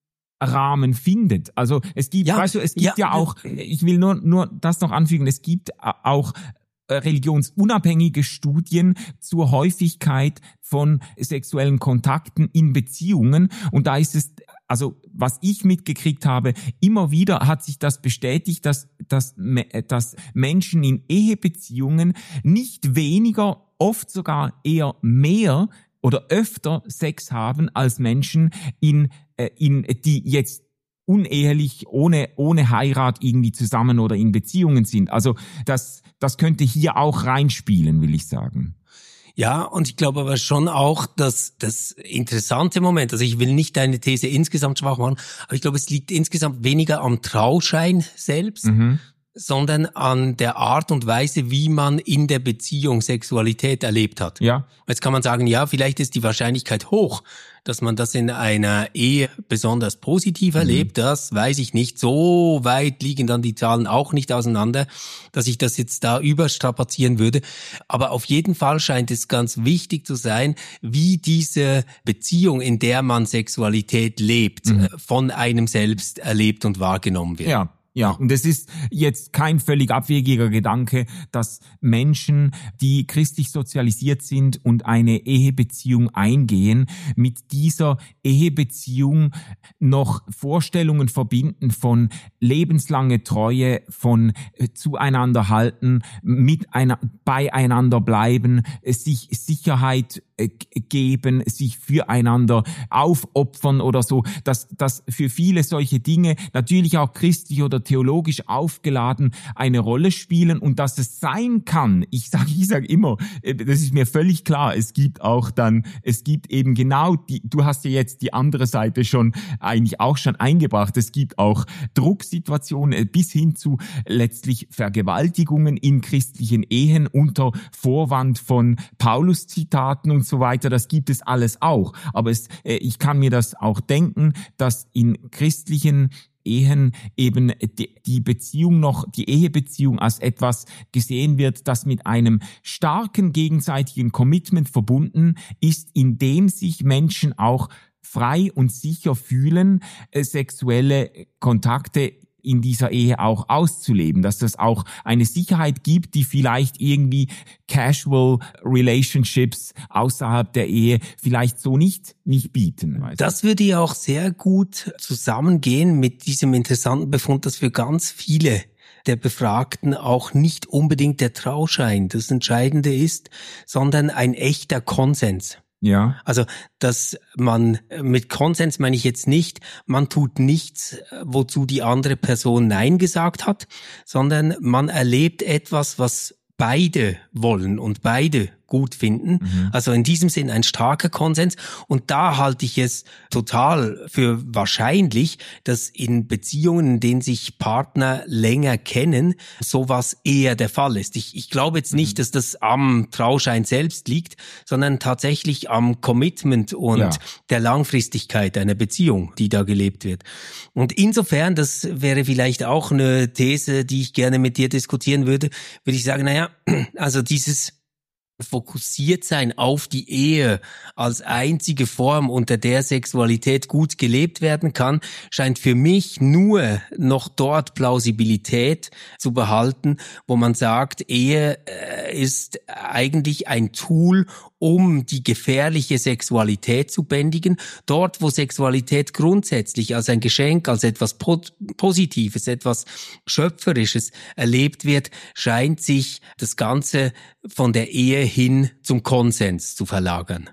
Rahmen findet. Also es gibt, ja, weißt du, es gibt ja, ja auch, ich will nur, nur das noch anfügen, es gibt auch religionsunabhängige Studien zur Häufigkeit von sexuellen Kontakten in Beziehungen. Und da ist es, also was ich mitgekriegt habe, immer wieder hat sich das bestätigt, dass, dass, dass Menschen in Ehebeziehungen nicht weniger, oft sogar eher mehr oder öfter Sex haben als Menschen, in, in, die jetzt unehelich, ohne, ohne Heirat irgendwie zusammen oder in Beziehungen sind. Also das, das könnte hier auch reinspielen, will ich sagen. Ja, und ich glaube aber schon auch, dass das interessante Moment, also ich will nicht deine These insgesamt schwach machen, aber ich glaube, es liegt insgesamt weniger am Trauschein selbst, mhm. sondern an der Art und Weise, wie man in der Beziehung Sexualität erlebt hat. Ja. Jetzt kann man sagen, ja, vielleicht ist die Wahrscheinlichkeit hoch, dass man das in einer Ehe besonders positiv erlebt. Mhm. Das weiß ich nicht. So weit liegen dann die Zahlen auch nicht auseinander, dass ich das jetzt da überstrapazieren würde. Aber auf jeden Fall scheint es ganz wichtig zu sein, wie diese Beziehung, in der man Sexualität lebt, mhm. von einem selbst erlebt und wahrgenommen wird. Ja. Ja, und es ist jetzt kein völlig abwegiger Gedanke, dass Menschen, die christlich sozialisiert sind und eine Ehebeziehung eingehen, mit dieser Ehebeziehung noch Vorstellungen verbinden von lebenslange Treue, von zueinander halten, mit einer, beieinander bleiben, sich Sicherheit geben, sich füreinander aufopfern oder so, dass, dass für viele solche Dinge natürlich auch christlich oder theologisch aufgeladen eine Rolle spielen und dass es sein kann. Ich sage ich sag immer, das ist mir völlig klar, es gibt auch dann, es gibt eben genau die, du hast ja jetzt die andere Seite schon eigentlich auch schon eingebracht, es gibt auch Drucksituationen bis hin zu letztlich Vergewaltigungen in christlichen Ehen unter Vorwand von Paulus-Zitaten und so weiter, das gibt es alles auch. Aber es, äh, ich kann mir das auch denken, dass in christlichen Ehen eben die, die Beziehung noch, die Ehebeziehung als etwas gesehen wird, das mit einem starken gegenseitigen Commitment verbunden ist, in dem sich Menschen auch frei und sicher fühlen, äh, sexuelle Kontakte in dieser Ehe auch auszuleben, dass es auch eine Sicherheit gibt, die vielleicht irgendwie Casual Relationships außerhalb der Ehe vielleicht so nicht nicht bieten. Das würde ja auch sehr gut zusammengehen mit diesem interessanten Befund, dass für ganz viele der Befragten auch nicht unbedingt der Trauschein das Entscheidende ist, sondern ein echter Konsens. Ja. Also, dass man, mit Konsens meine ich jetzt nicht, man tut nichts, wozu die andere Person Nein gesagt hat, sondern man erlebt etwas, was beide wollen und beide gut finden. Mhm. Also in diesem Sinn ein starker Konsens. Und da halte ich es total für wahrscheinlich, dass in Beziehungen, in denen sich Partner länger kennen, sowas eher der Fall ist. Ich, ich glaube jetzt nicht, dass das am Trauschein selbst liegt, sondern tatsächlich am Commitment und ja. der Langfristigkeit einer Beziehung, die da gelebt wird. Und insofern, das wäre vielleicht auch eine These, die ich gerne mit dir diskutieren würde, würde ich sagen, naja, also dieses fokussiert sein auf die Ehe als einzige Form, unter der Sexualität gut gelebt werden kann, scheint für mich nur noch dort Plausibilität zu behalten, wo man sagt, Ehe ist eigentlich ein Tool, um die gefährliche Sexualität zu bändigen. Dort, wo Sexualität grundsätzlich als ein Geschenk, als etwas Positives, etwas Schöpferisches erlebt wird, scheint sich das Ganze von der Ehe hin zum Konsens zu verlagern.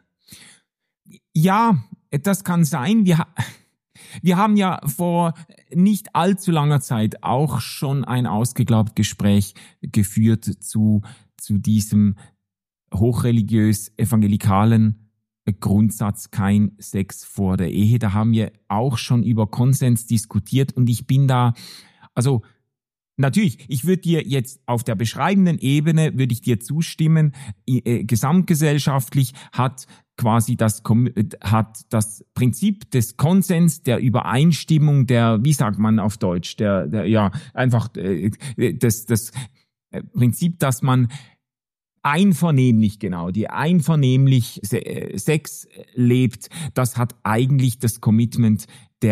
Ja, das kann sein. Wir, wir haben ja vor nicht allzu langer Zeit auch schon ein ausgeglaubt Gespräch geführt zu, zu diesem hochreligiös evangelikalen Grundsatz kein Sex vor der Ehe. Da haben wir auch schon über Konsens diskutiert und ich bin da, also natürlich, ich würde dir jetzt auf der beschreibenden Ebene, würde ich dir zustimmen, äh, gesamtgesellschaftlich hat quasi das, hat das Prinzip des Konsens, der Übereinstimmung, der, wie sagt man auf Deutsch, der, der ja, einfach äh, das, das Prinzip, dass man einvernehmlich, genau, die einvernehmlich Sex lebt, das hat eigentlich das Commitment der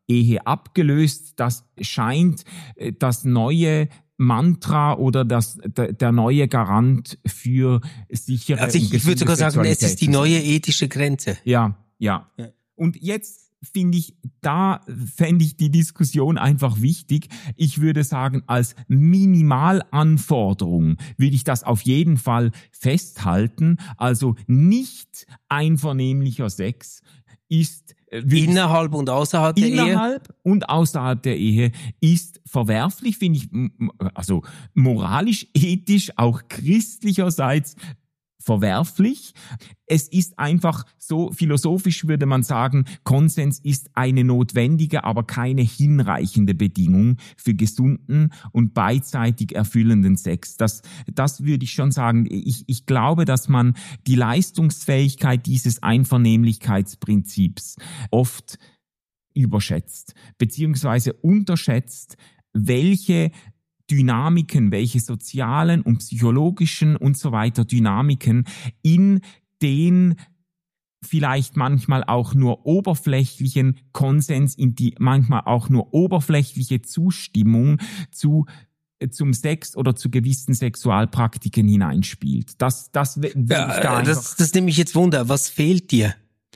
Ehe abgelöst. Das scheint das neue Mantra oder das, der, der neue Garant für sichere Also ich, ich würde sogar sagen, es ist die neue ethische Grenze. Ja, ja. ja. Und jetzt finde ich, da fände ich die Diskussion einfach wichtig. Ich würde sagen, als Minimalanforderung würde ich das auf jeden Fall festhalten. Also nicht einvernehmlicher Sex ist innerhalb und außerhalb der Ehe? Innerhalb und außerhalb der Ehe ist verwerflich, finde ich, also moralisch, ethisch, auch christlicherseits verwerflich. Es ist einfach so, philosophisch würde man sagen, Konsens ist eine notwendige, aber keine hinreichende Bedingung für gesunden und beidseitig erfüllenden Sex. Das, das würde ich schon sagen. Ich, ich glaube, dass man die Leistungsfähigkeit dieses Einvernehmlichkeitsprinzips oft überschätzt, beziehungsweise unterschätzt, welche Dynamiken, welche sozialen und psychologischen und so weiter Dynamiken in den vielleicht manchmal auch nur oberflächlichen Konsens, in die manchmal auch nur oberflächliche Zustimmung zu zum Sex oder zu gewissen Sexualpraktiken hineinspielt. Das, das, ja, da das, das nehme ich jetzt Wunder. Was fehlt dir?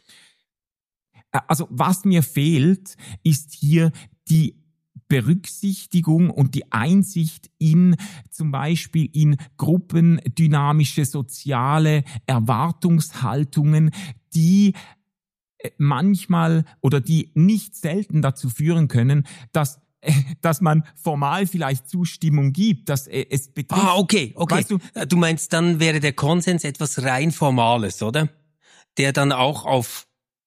Also was mir fehlt, ist hier die Berücksichtigung und die Einsicht in zum Beispiel in gruppendynamische soziale Erwartungshaltungen, die manchmal oder die nicht selten dazu führen können, dass dass man formal vielleicht Zustimmung gibt, dass es betrifft. Ah, okay, okay. Weißt du, du meinst, dann wäre der Konsens etwas rein Formales, oder? Der dann auch auf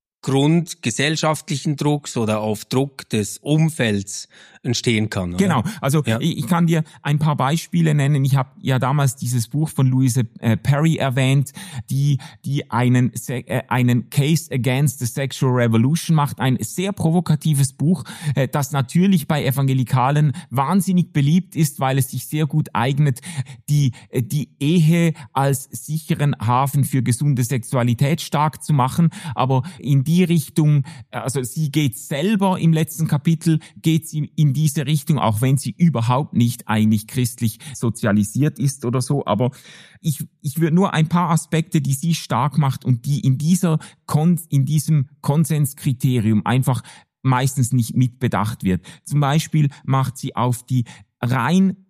Grund gesellschaftlichen Drucks oder auf Druck des Umfelds entstehen kann. Oder? Genau, also ja. ich, ich kann dir ein paar Beispiele nennen. Ich habe ja damals dieses Buch von Louise äh, Perry erwähnt, die die einen äh, einen Case Against the Sexual Revolution macht, ein sehr provokatives Buch, äh, das natürlich bei Evangelikalen wahnsinnig beliebt ist, weil es sich sehr gut eignet, die äh, die Ehe als sicheren Hafen für gesunde Sexualität stark zu machen, aber in die Richtung, also sie geht selber im letzten Kapitel, geht sie in diese Richtung, auch wenn sie überhaupt nicht eigentlich christlich sozialisiert ist oder so, aber ich, ich würde nur ein paar Aspekte, die sie stark macht und die in dieser, Kon- in diesem Konsenskriterium einfach meistens nicht mitbedacht wird. Zum Beispiel macht sie auf die rein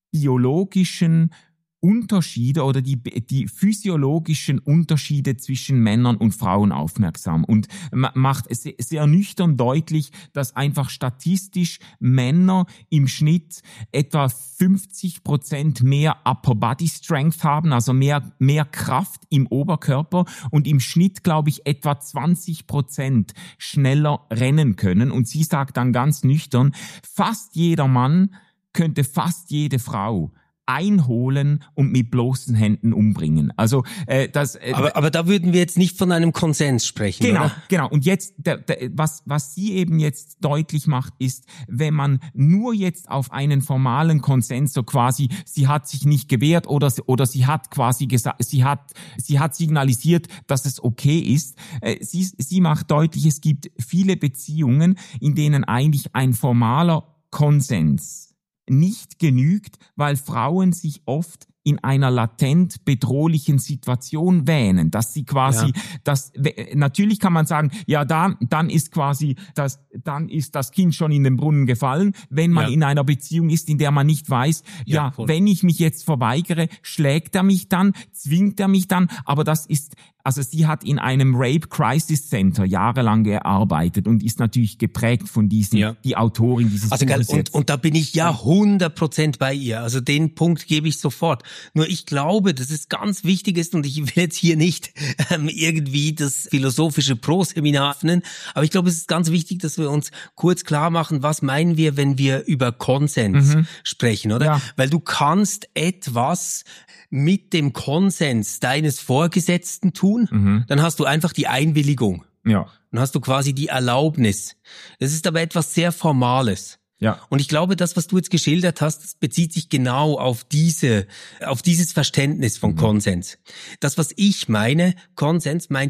biologischen Unterschiede oder die, die physiologischen Unterschiede zwischen Männern und Frauen aufmerksam und macht sehr, sehr nüchtern deutlich, dass einfach statistisch Männer im Schnitt etwa fünfzig Prozent mehr Upper Body Strength haben, also mehr, mehr Kraft im Oberkörper und im Schnitt, glaube ich, etwa zwanzig Prozent schneller rennen können. Und sie sagt dann ganz nüchtern, fast jeder Mann könnte fast jede Frau einholen und mit bloßen Händen umbringen. Also äh, das. Äh, aber, aber da würden wir jetzt nicht von einem Konsens sprechen. Genau, oder? genau. Und jetzt, der, der, was was sie eben jetzt deutlich macht, ist, wenn man nur jetzt auf einen formalen Konsens, so quasi, sie hat sich nicht gewehrt oder oder sie hat quasi gesagt, sie hat sie hat signalisiert, dass es okay ist. Äh, sie sie macht deutlich, es gibt viele Beziehungen, in denen eigentlich ein formaler Konsens nicht genügt, weil Frauen sich oft in einer latent bedrohlichen Situation wähnen, dass sie quasi, ja. das natürlich kann man sagen, ja, dann dann ist quasi das, dann ist das Kind schon in den Brunnen gefallen, wenn man ja. in einer Beziehung ist, in der man nicht weiß, ja, ja wenn ich mich jetzt verweigere, schlägt er mich dann, zwingt er mich dann, aber das ist Also sie hat in einem Rape Crisis Center jahrelang gearbeitet und ist natürlich geprägt von diesen, ja. die Autorin dieses also, Buches. Und, und da bin ich ja hundert Prozent bei ihr. Also den Punkt gebe ich sofort. Nur ich glaube, dass es ganz wichtig ist und ich will jetzt hier nicht ähm, irgendwie das philosophische Pro-Seminar öffnen, aber ich glaube, es ist ganz wichtig, dass wir uns kurz klar machen, was meinen wir, wenn wir über Konsens mhm. sprechen, oder? Ja. Weil du kannst etwas mit dem Konsens deines Vorgesetzten tun, mhm. dann hast du einfach die Einwilligung. Ja. Dann hast du quasi die Erlaubnis. Das ist aber etwas sehr Formales. Ja. Und ich glaube, das, was du jetzt geschildert hast, das bezieht sich genau auf diese, auf dieses Verständnis von mhm. Konsens. Das, was ich meine, Konsens meint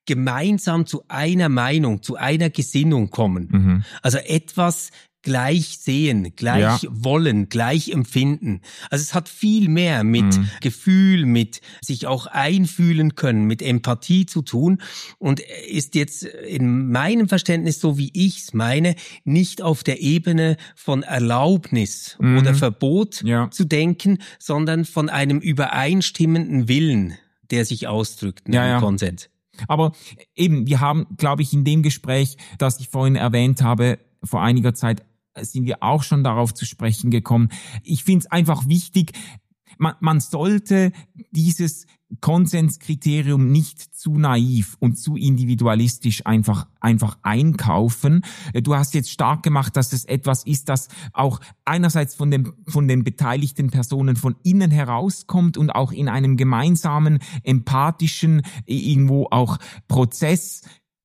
gemeinsam zu einer Meinung, zu einer Gesinnung kommen. Mhm. Also etwas gleich sehen, gleich ja. wollen, gleich empfinden. Also es hat viel mehr mit mhm. Gefühl, mit sich auch einfühlen können, mit Empathie zu tun und ist jetzt in meinem Verständnis, so wie ich es meine, nicht auf der Ebene von Erlaubnis mhm. oder Verbot ja. zu denken, sondern von einem übereinstimmenden Willen, der sich ausdrückt in ja, einem ja. Konsens. Aber eben, wir haben, glaube ich, in dem Gespräch, das ich vorhin erwähnt habe, vor einiger Zeit, sind wir auch schon darauf zu sprechen gekommen. Ich finde es einfach wichtig, man, man sollte dieses Konsenskriterium nicht zu naiv und zu individualistisch einfach einfach einkaufen. Du hast jetzt stark gemacht, dass es etwas ist, das auch einerseits von den von den beteiligten Personen von innen herauskommt und auch in einem gemeinsamen empathischen irgendwo auch Prozess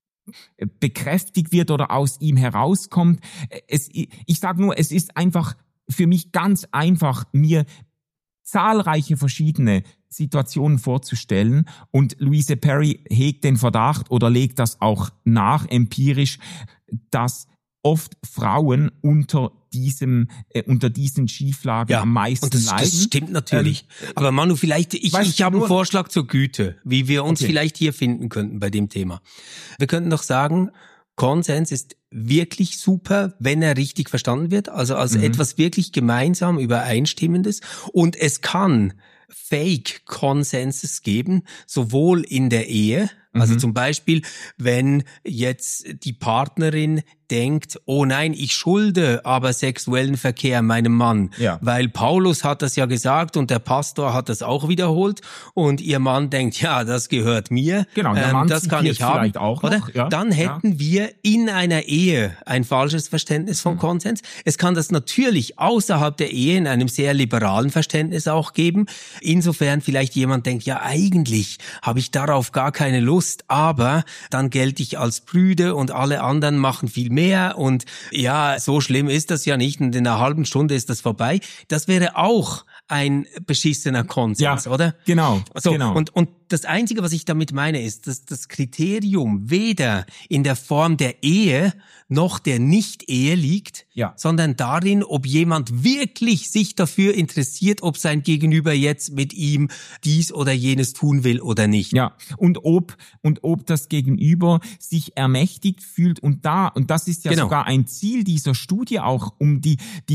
bekräftigt wird oder aus ihm herauskommt. Es, ich sage nur, es ist einfach für mich ganz einfach, mir zahlreiche verschiedene Situationen vorzustellen und Louise Perry hegt den Verdacht oder legt das auch nach empirisch, dass oft Frauen unter diesem äh, unter diesen Schieflagen ja, am meisten und das, leiden. Das stimmt natürlich. Ähm, Aber Manu, vielleicht ich ich habe einen Vorschlag zur Güte, wie wir uns okay. vielleicht hier finden könnten bei dem Thema. Wir könnten doch sagen, Konsens ist wirklich super, wenn er richtig verstanden wird, also als mhm. etwas wirklich gemeinsam übereinstimmendes und es kann Fake Consensus geben, sowohl in der Ehe, also mhm. zum Beispiel, wenn jetzt die Partnerin denkt, oh nein, ich schulde aber sexuellen Verkehr meinem Mann, ja. weil Paulus hat das ja gesagt und der Pastor hat das auch wiederholt und ihr Mann denkt, ja, das gehört mir, genau, der Mann ähm, das kann ich haben, auch oder? Noch, ja. Dann hätten ja. wir in einer Ehe ein falsches Verständnis von mhm. Konsens. Es kann das natürlich außerhalb der Ehe in einem sehr liberalen Verständnis auch geben. Insofern vielleicht jemand denkt, ja, eigentlich habe ich darauf gar keine Lust, aber dann gelte ich als prüde und alle anderen machen viel mehr. mehr und ja, so schlimm ist das ja nicht und in einer halben Stunde ist das vorbei. Das wäre auch ein beschissener Konsens, ja, oder? Genau, so, genau. Und, und das Einzige, was ich damit meine, ist, dass das Kriterium weder in der Form der Ehe noch der Nicht-Ehe liegt, ja. sondern darin, ob jemand wirklich sich dafür interessiert, ob sein Gegenüber jetzt mit ihm dies oder jenes tun will oder nicht. Ja, und ob, und ob das Gegenüber sich ermächtigt fühlt und da, und das ist ja genau. sogar ein Ziel dieser Studie auch, um die, die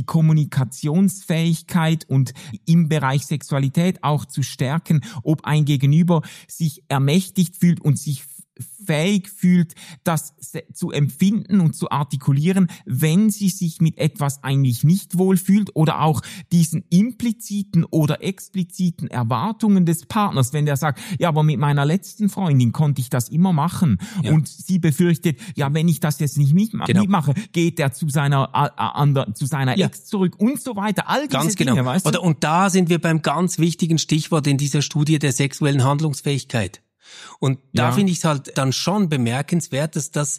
Kommunikationsfähigkeit und im Bereich Sexualität auch zu stärken, ob ein Gegenüber sich ermächtigt fühlt und sich fähig fühlt, das zu empfinden und zu artikulieren, wenn sie sich mit etwas eigentlich nicht wohlfühlt oder auch diesen impliziten oder expliziten Erwartungen des Partners, wenn der sagt, ja, aber mit meiner letzten Freundin konnte ich das immer machen ja. und sie befürchtet, ja, wenn ich das jetzt nicht mitmache, genau. mitmache geht er zu seiner äh, ander, zu seiner ja. Ex zurück und so weiter. All diese ganz Dinge, genau. weißt du? Oder, und da sind wir beim ganz wichtigen Stichwort in dieser Studie der sexuellen Handlungsfähigkeit. Und da ja. finde ich es halt dann schon bemerkenswert, dass das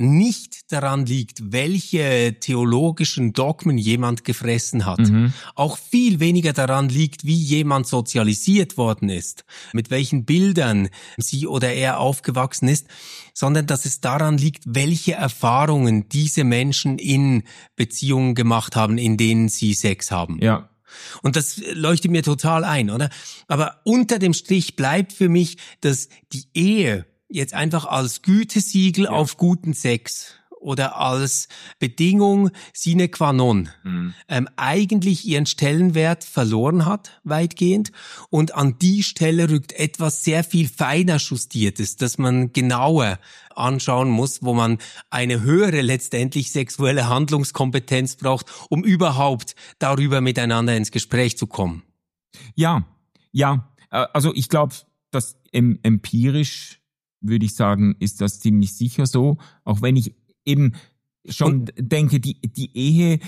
nicht daran liegt, welche theologischen Dogmen jemand gefressen hat. Mhm. Auch viel weniger daran liegt, wie jemand sozialisiert worden ist, mit welchen Bildern sie oder er aufgewachsen ist, sondern dass es daran liegt, welche Erfahrungen diese Menschen in Beziehungen gemacht haben, in denen sie Sex haben. Ja. Und das leuchtet mir total ein, oder? Aber unter dem Strich bleibt für mich, dass die Ehe jetzt einfach als Gütesiegel ja. auf guten Sex oder als Bedingung sine qua non mhm. ähm, eigentlich ihren Stellenwert verloren hat, weitgehend. Und an die Stelle rückt etwas sehr viel feiner Justiertes, das man genauer anschauen muss, wo man eine höhere letztendlich sexuelle Handlungskompetenz braucht, um überhaupt darüber miteinander ins Gespräch zu kommen. Ja, ja. Also ich glaube, dass empirisch, würde ich sagen, ist das ziemlich sicher so, auch wenn ich eben schon und denke, die, die Ehe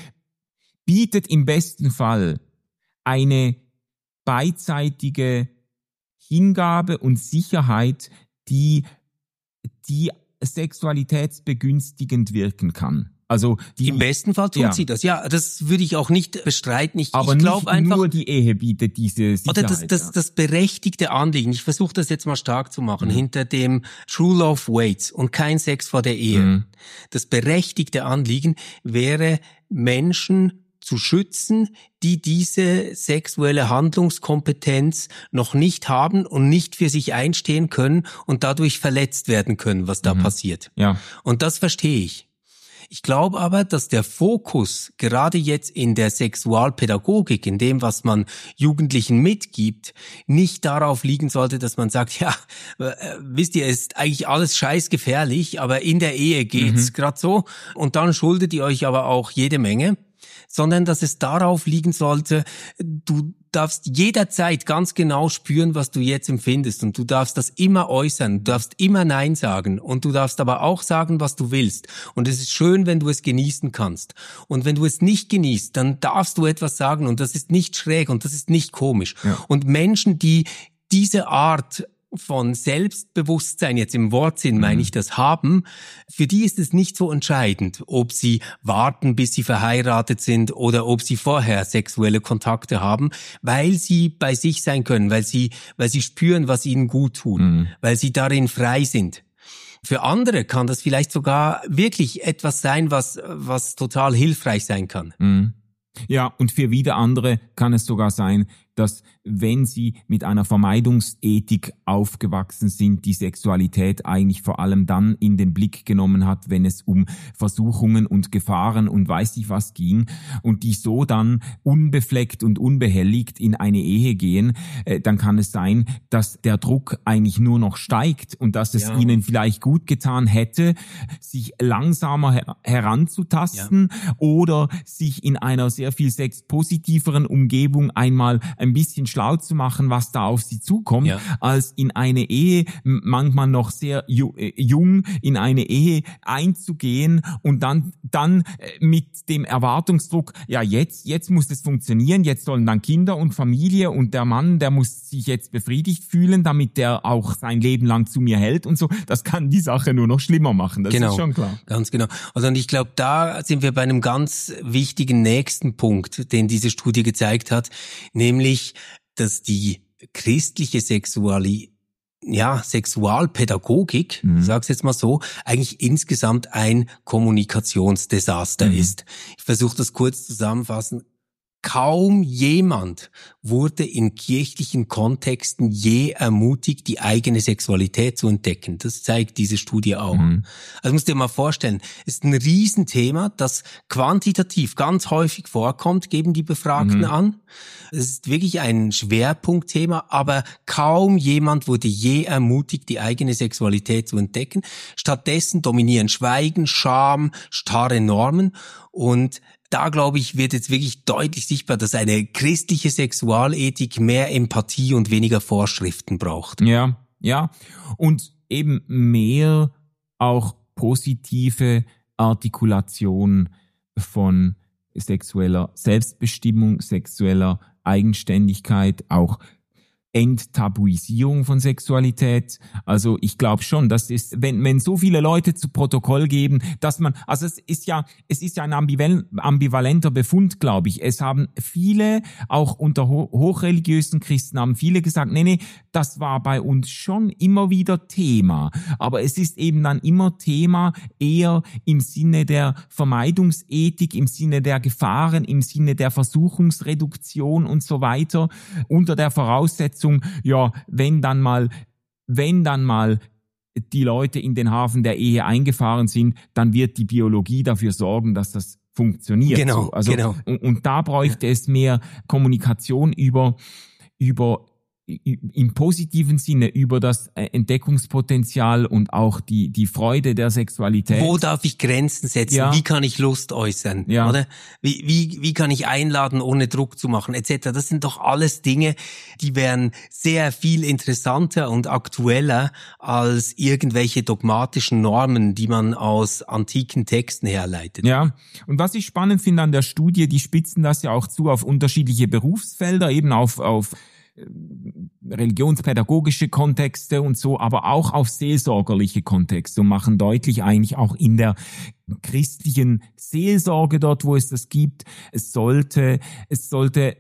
bietet im besten Fall eine beidseitige Hingabe und Sicherheit, die, die sexualitätsbegünstigend wirken kann. Also die, im besten Fall tut ja. sie das. Ja, das würde ich auch nicht bestreiten. Ich, aber ich nicht glaube einfach, nur die Ehe bietet diese Sicherheit. Oder das, das, das berechtigte Anliegen. Ich versuche das jetzt mal stark zu machen. Mhm. Hinter dem True Love waits und kein Sex vor der Ehe. Mhm. Das berechtigte Anliegen wäre, Menschen zu schützen, die diese sexuelle Handlungskompetenz noch nicht haben und nicht für sich einstehen können und dadurch verletzt werden können, was da mhm. passiert. Ja. Und das verstehe ich. Ich glaube aber, dass der Fokus gerade jetzt in der Sexualpädagogik, in dem, was man Jugendlichen mitgibt, nicht darauf liegen sollte, dass man sagt, ja, äh, wisst ihr, es ist eigentlich alles scheißgefährlich, aber in der Ehe geht's mhm. gerade so und dann schuldet ihr euch aber auch jede Menge, sondern dass es darauf liegen sollte, du darfst jederzeit ganz genau spüren, was du jetzt empfindest und du darfst das immer äußern, du darfst immer Nein sagen und du darfst aber auch sagen, was du willst und es ist schön, wenn du es genießen kannst und wenn du es nicht genießt, dann darfst du etwas sagen und das ist nicht schräg und das ist nicht komisch. Ja. Und Menschen, die diese Art von Selbstbewusstsein, jetzt im Wortsinn meine ich das, haben, für die ist es nicht so entscheidend, ob sie warten, bis sie verheiratet sind oder ob sie vorher sexuelle Kontakte haben, weil sie bei sich sein können, weil sie, weil sie spüren, was ihnen gut tut, mhm. weil sie darin frei sind. Für andere kann das vielleicht sogar wirklich etwas sein, was, was total hilfreich sein kann. Mhm. Ja, und für wieder andere kann es sogar sein, dass wenn sie mit einer Vermeidungsethik aufgewachsen sind, die Sexualität eigentlich vor allem dann in den Blick genommen hat, wenn es um Versuchungen und Gefahren und weiß nicht was ging und die so dann unbefleckt und unbehelligt in eine Ehe gehen, äh, dann kann es sein, dass der Druck eigentlich nur noch steigt und dass es ja. ihnen vielleicht gut getan hätte, sich langsamer her- heranzutasten ja. oder sich in einer sehr viel sexpositiveren Umgebung einmal ein bisschen schlau zu machen, was da auf sie zukommt, ja. als in eine Ehe, manchmal noch sehr ju- jung, in eine Ehe einzugehen und dann dann mit dem Erwartungsdruck, ja jetzt jetzt muss es funktionieren, jetzt sollen dann Kinder und Familie und der Mann, der muss sich jetzt befriedigt fühlen, damit der auch sein Leben lang zu mir hält und so. Das kann die Sache nur noch schlimmer machen, das genau, ist schon klar. Ganz genau. Also und ich glaube, da sind wir bei einem ganz wichtigen nächsten Punkt, den diese Studie gezeigt hat, nämlich dass die christliche Sexuali, ja, Sexualpädagogik, mhm. ich sag's jetzt mal so, eigentlich insgesamt ein Kommunikationsdesaster mhm. ist. Ich versuche das kurz zusammenfassen. Kaum jemand wurde in kirchlichen Kontexten je ermutigt, die eigene Sexualität zu entdecken. Das zeigt diese Studie auch. Mhm. Also musst dir mal vorstellen, es ist ein Riesenthema, das quantitativ ganz häufig vorkommt, geben die Befragten mhm. an. Es ist wirklich ein Schwerpunktthema, aber kaum jemand wurde je ermutigt, die eigene Sexualität zu entdecken. Stattdessen dominieren Schweigen, Scham, starre Normen und da, glaube ich, wird jetzt wirklich deutlich sichtbar, dass eine christliche Sexualethik mehr Empathie und weniger Vorschriften braucht. Ja, ja. Und eben mehr auch positive Artikulation von sexueller Selbstbestimmung, sexueller Eigenständigkeit, auch Enttabuisierung von Sexualität. Also ich glaube schon, das ist, wenn wenn so viele Leute zu Protokoll geben, dass man, also es ist ja, es ist ja ein ambivalenter Befund, glaube ich. Es haben viele, auch unter ho- hochreligiösen Christen, haben viele gesagt, nee, nee, das war bei uns schon immer wieder Thema. Aber es ist eben dann immer Thema eher im Sinne der Vermeidungsethik, im Sinne der Gefahren, im Sinne der Versuchungsreduktion und so weiter, unter der Voraussetzung, ja, wenn dann mal, wenn dann mal die Leute in den Hafen der Ehe eingefahren sind, dann wird die Biologie dafür sorgen, dass das funktioniert. Genau, so. Also, genau. Und, und da bräuchte ja. es mehr Kommunikation über, über im positiven Sinne über das Entdeckungspotenzial und auch die die Freude der Sexualität. Wo darf ich Grenzen setzen? Ja. Wie kann ich Lust äußern? Ja. Oder wie wie wie kann ich einladen, ohne Druck zu machen, et cetera. Das sind doch alles Dinge, die wären sehr viel interessanter und aktueller als irgendwelche dogmatischen Normen, die man aus antiken Texten herleitet. Ja. Und was ich spannend finde an der Studie, die spitzen das ja auch zu auf unterschiedliche Berufsfelder, eben auf auf religionspädagogische Kontexte und so, aber auch auf seelsorgerliche Kontexte und machen deutlich eigentlich auch in der christlichen Seelsorge dort, wo es das gibt. Es sollte, es sollte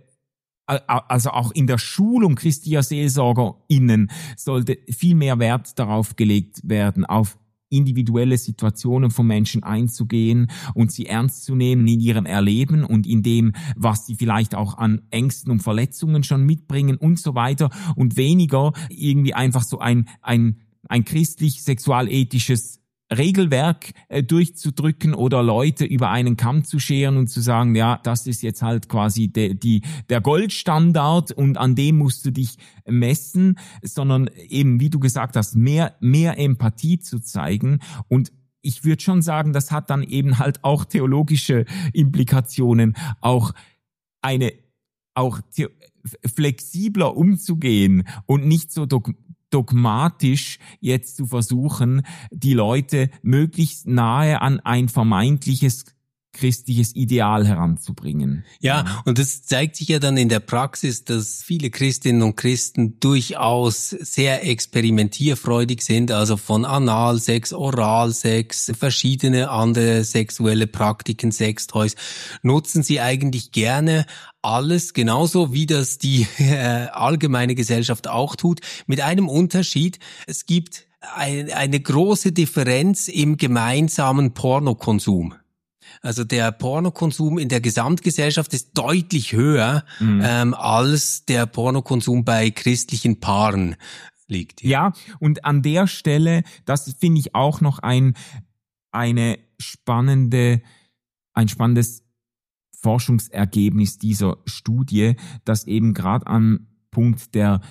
also auch in der Schulung christlicher SeelsorgerInnen sollte viel mehr Wert darauf gelegt werden, auf individuelle Situationen von Menschen einzugehen und sie ernst zu nehmen in ihrem Erleben und in dem, was sie vielleicht auch an Ängsten und Verletzungen schon mitbringen und so weiter und weniger irgendwie einfach so ein, ein, ein christlich-sexualethisches Regelwerk äh, durchzudrücken oder Leute über einen Kamm zu scheren und zu sagen, ja, das ist jetzt halt quasi de, die, der Goldstandard und an dem musst du dich messen, sondern eben, wie du gesagt hast, mehr, mehr Empathie zu zeigen. Und ich würde schon sagen, das hat dann eben halt auch theologische Implikationen, auch eine, auch the- flexibler umzugehen und nicht so dogmatisch dogmatisch jetzt zu versuchen, die Leute möglichst nahe an ein vermeintliches christliches Ideal heranzubringen. Ja, ja, und das zeigt sich ja dann in der Praxis, dass viele Christinnen und Christen durchaus sehr experimentierfreudig sind, also von Analsex, Oralsex, verschiedene andere sexuelle Praktiken, Sextoys, nutzen sie eigentlich gerne alles, genauso wie das die äh, allgemeine Gesellschaft auch tut, mit einem Unterschied: Es gibt ein, eine große Differenz im gemeinsamen Pornokonsum. Also der Pornokonsum in der Gesamtgesellschaft ist deutlich höher mhm. ähm, als der Pornokonsum bei christlichen Paaren liegt. Ja, ja, und an der Stelle, das finde ich auch noch ein eine spannende, ein spannendes Forschungsergebnis dieser Studie, dass eben gerade am Punkt der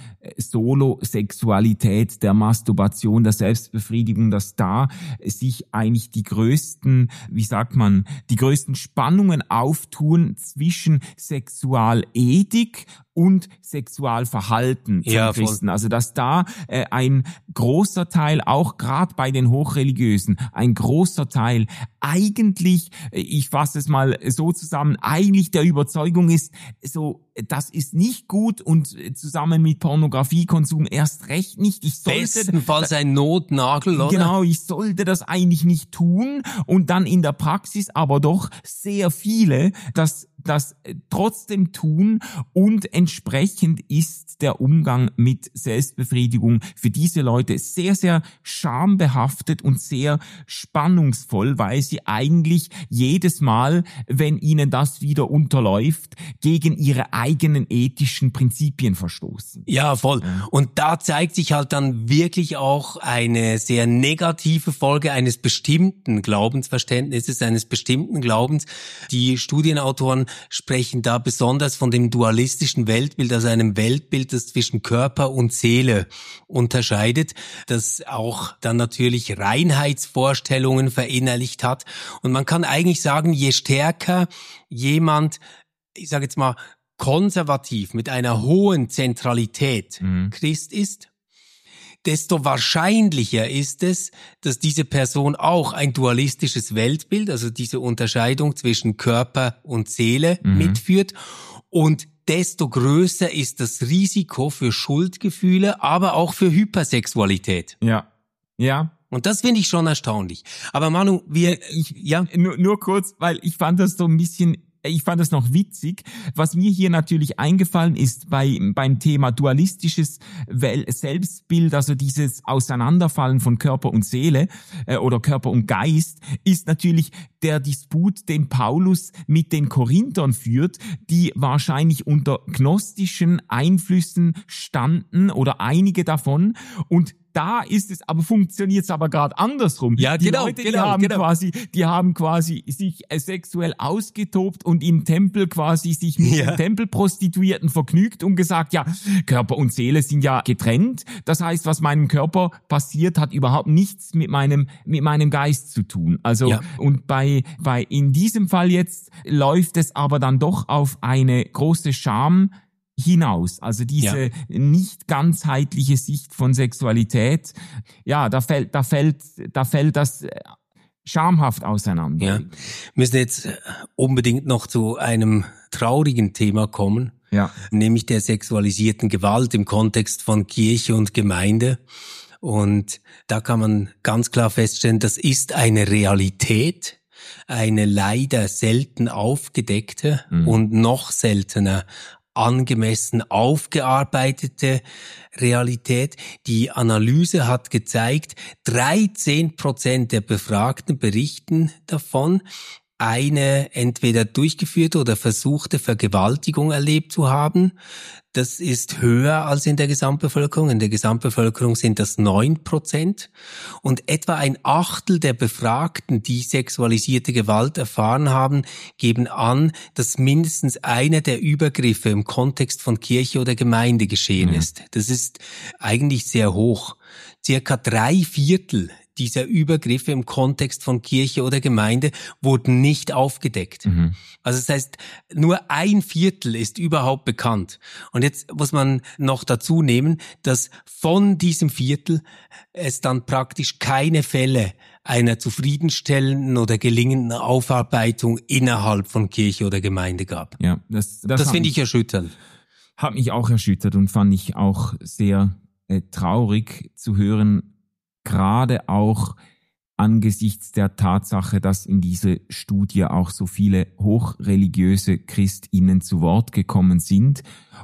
Solosexualität, der Masturbation, der Selbstbefriedigung, dass da sich eigentlich die größten, wie sagt man, die größten Spannungen auftun zwischen Sexualethik und Sexualverhalten von ja, Christen. Also dass da äh, ein großer Teil, auch gerade bei den Hochreligiösen, ein großer Teil eigentlich, ich fasse es mal so zusammen, eigentlich der Überzeugung ist, so das ist nicht gut und zusammen mit Pornografiekonsum erst recht nicht. Ich sollte bestenfalls ein Notnagel, oder? Genau, ich sollte das eigentlich nicht tun und dann in der Praxis aber doch sehr viele, das das trotzdem tun und entsprechend ist der Umgang mit Selbstbefriedigung für diese Leute sehr, sehr schambehaftet und sehr spannungsvoll, weil sie eigentlich jedes Mal, wenn ihnen das wieder unterläuft, gegen ihre eigenen ethischen Prinzipien verstoßen. Ja, voll. Und da zeigt sich halt dann wirklich auch eine sehr negative Folge eines bestimmten Glaubensverständnisses, eines bestimmten Glaubens. Die Studienautoren sprechen da besonders von dem dualistischen Weltbild, also einem Weltbild, das zwischen Körper und Seele unterscheidet, das auch dann natürlich Reinheitsvorstellungen verinnerlicht hat. Und man kann eigentlich sagen, je stärker jemand, ich sage jetzt mal, konservativ mit einer hohen Zentralität mhm. Christ ist, desto wahrscheinlicher ist es, dass diese Person auch ein dualistisches Weltbild, also diese Unterscheidung zwischen Körper und Seele mhm. mitführt, und desto größer ist das Risiko für Schuldgefühle, aber auch für Hypersexualität. Ja, ja. Und das finde ich schon erstaunlich. Aber Manu, wir, ich, ja, nur, nur kurz, weil ich fand das so ein bisschen Ich fand das noch witzig. Was mir hier natürlich eingefallen ist bei beim Thema dualistisches Selbstbild, also dieses Auseinanderfallen von Körper und Seele äh, oder Körper und Geist, ist natürlich der Disput, den Paulus mit den Korinthern führt, die wahrscheinlich unter gnostischen Einflüssen standen oder einige davon, und da ist es, aber funktioniert es aber gerade andersrum. Ja, die genau, Leute, genau, die haben genau. quasi, die haben quasi sich sexuell ausgetobt und im Tempel quasi sich mit ja. den Tempelprostituierten vergnügt und gesagt, ja, Körper und Seele sind ja getrennt. Das heißt, was meinem Körper passiert, hat überhaupt nichts mit meinem, mit meinem Geist zu tun. Also, ja. und bei, bei, in diesem Fall jetzt läuft es aber dann doch auf eine große Scham hinaus. Also diese ja. nicht ganzheitliche Sicht von Sexualität, ja, da fällt, da fällt, da fällt das schamhaft auseinander. Ja. Wir müssen jetzt unbedingt noch zu einem traurigen Thema kommen, ja. nämlich der sexualisierten Gewalt im Kontext von Kirche und Gemeinde. Und da kann man ganz klar feststellen, das ist eine Realität. eine leider selten aufgedeckte Mhm. und noch seltener angemessen aufgearbeitete Realität. Die Analyse hat gezeigt, dreizehn Prozent der Befragten berichten davon, eine entweder durchgeführte oder versuchte Vergewaltigung erlebt zu haben. Das ist höher als in der Gesamtbevölkerung. In der Gesamtbevölkerung sind das neun Prozent. Und etwa ein Achtel der Befragten, die sexualisierte Gewalt erfahren haben, geben an, dass mindestens einer der Übergriffe im Kontext von Kirche oder Gemeinde geschehen Mhm. ist. Das ist eigentlich sehr hoch. Circa drei Viertel dieser Übergriffe im Kontext von Kirche oder Gemeinde wurden nicht aufgedeckt. Mhm. Also das heißt, nur ein Viertel ist überhaupt bekannt. Und jetzt muss man noch dazu nehmen, dass von diesem Viertel es dann praktisch keine Fälle einer zufriedenstellenden oder gelingenden Aufarbeitung innerhalb von Kirche oder Gemeinde gab. Ja, das, das, Das hat finde mich- ich erschütternd. hat mich auch erschüttert und fand ich auch sehr äh, traurig zu hören, gerade auch angesichts der Tatsache, dass in diese Studie auch so viele hochreligiöse ChristInnen zu Wort gekommen sind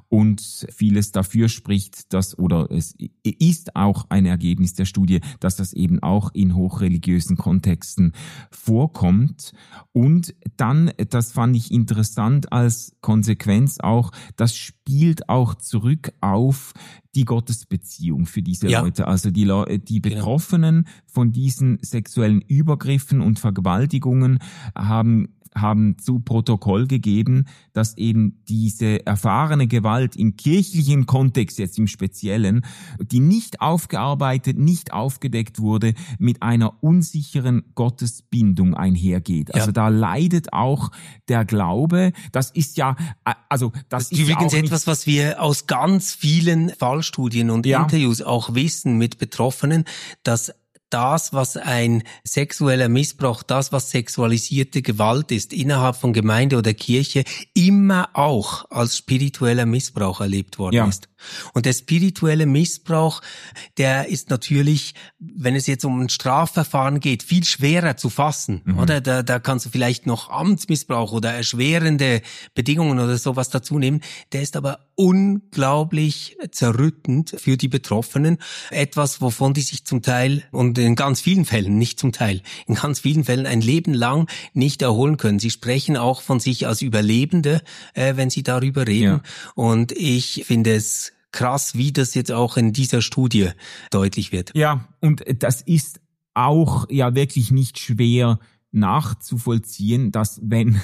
und vieles dafür spricht, dass, oder es ist auch ein Ergebnis der Studie, dass das eben auch in hochreligiösen Kontexten vorkommt. Und dann, das fand ich interessant als Konsequenz auch, das spielt auch zurück auf die Gottesbeziehung für diese Ja. Leute. Also die, Leu- die Genau. Betroffenen von diesen sexuellen Übergriffen und Vergewaltigungen haben haben zu Protokoll gegeben, dass eben diese erfahrene Gewalt im kirchlichen Kontext, jetzt im Speziellen, die nicht aufgearbeitet, nicht aufgedeckt wurde, mit einer unsicheren Gottesbindung einhergeht. Ja. Also da leidet auch der Glaube. Das ist ja, also das, Das ist ist übrigens ja auch nicht, etwas, was wir aus ganz vielen Fallstudien und Ja. Interviews auch wissen mit Betroffenen, dass das, was ein sexueller Missbrauch, das, was sexualisierte Gewalt ist, innerhalb von Gemeinde oder Kirche, immer auch als spiritueller Missbrauch erlebt worden Ja. ist. Und der spirituelle Missbrauch, der ist natürlich, wenn es jetzt um ein Strafverfahren geht, viel schwerer zu fassen, Mhm. oder? Da, da kannst du vielleicht noch Amtsmissbrauch oder erschwerende Bedingungen oder sowas dazu nehmen. Der ist aber unglaublich zerrüttend für die Betroffenen. Etwas, wovon die sich zum Teil und in ganz vielen Fällen, nicht zum Teil, in ganz vielen Fällen ein Leben lang nicht erholen können. Sie sprechen auch von sich als Überlebende, äh, wenn sie darüber reden. Ja. Und ich finde es krass, wie das jetzt auch in dieser Studie deutlich wird. Ja, und das ist auch ja wirklich nicht schwer nachzuvollziehen, dass wenn,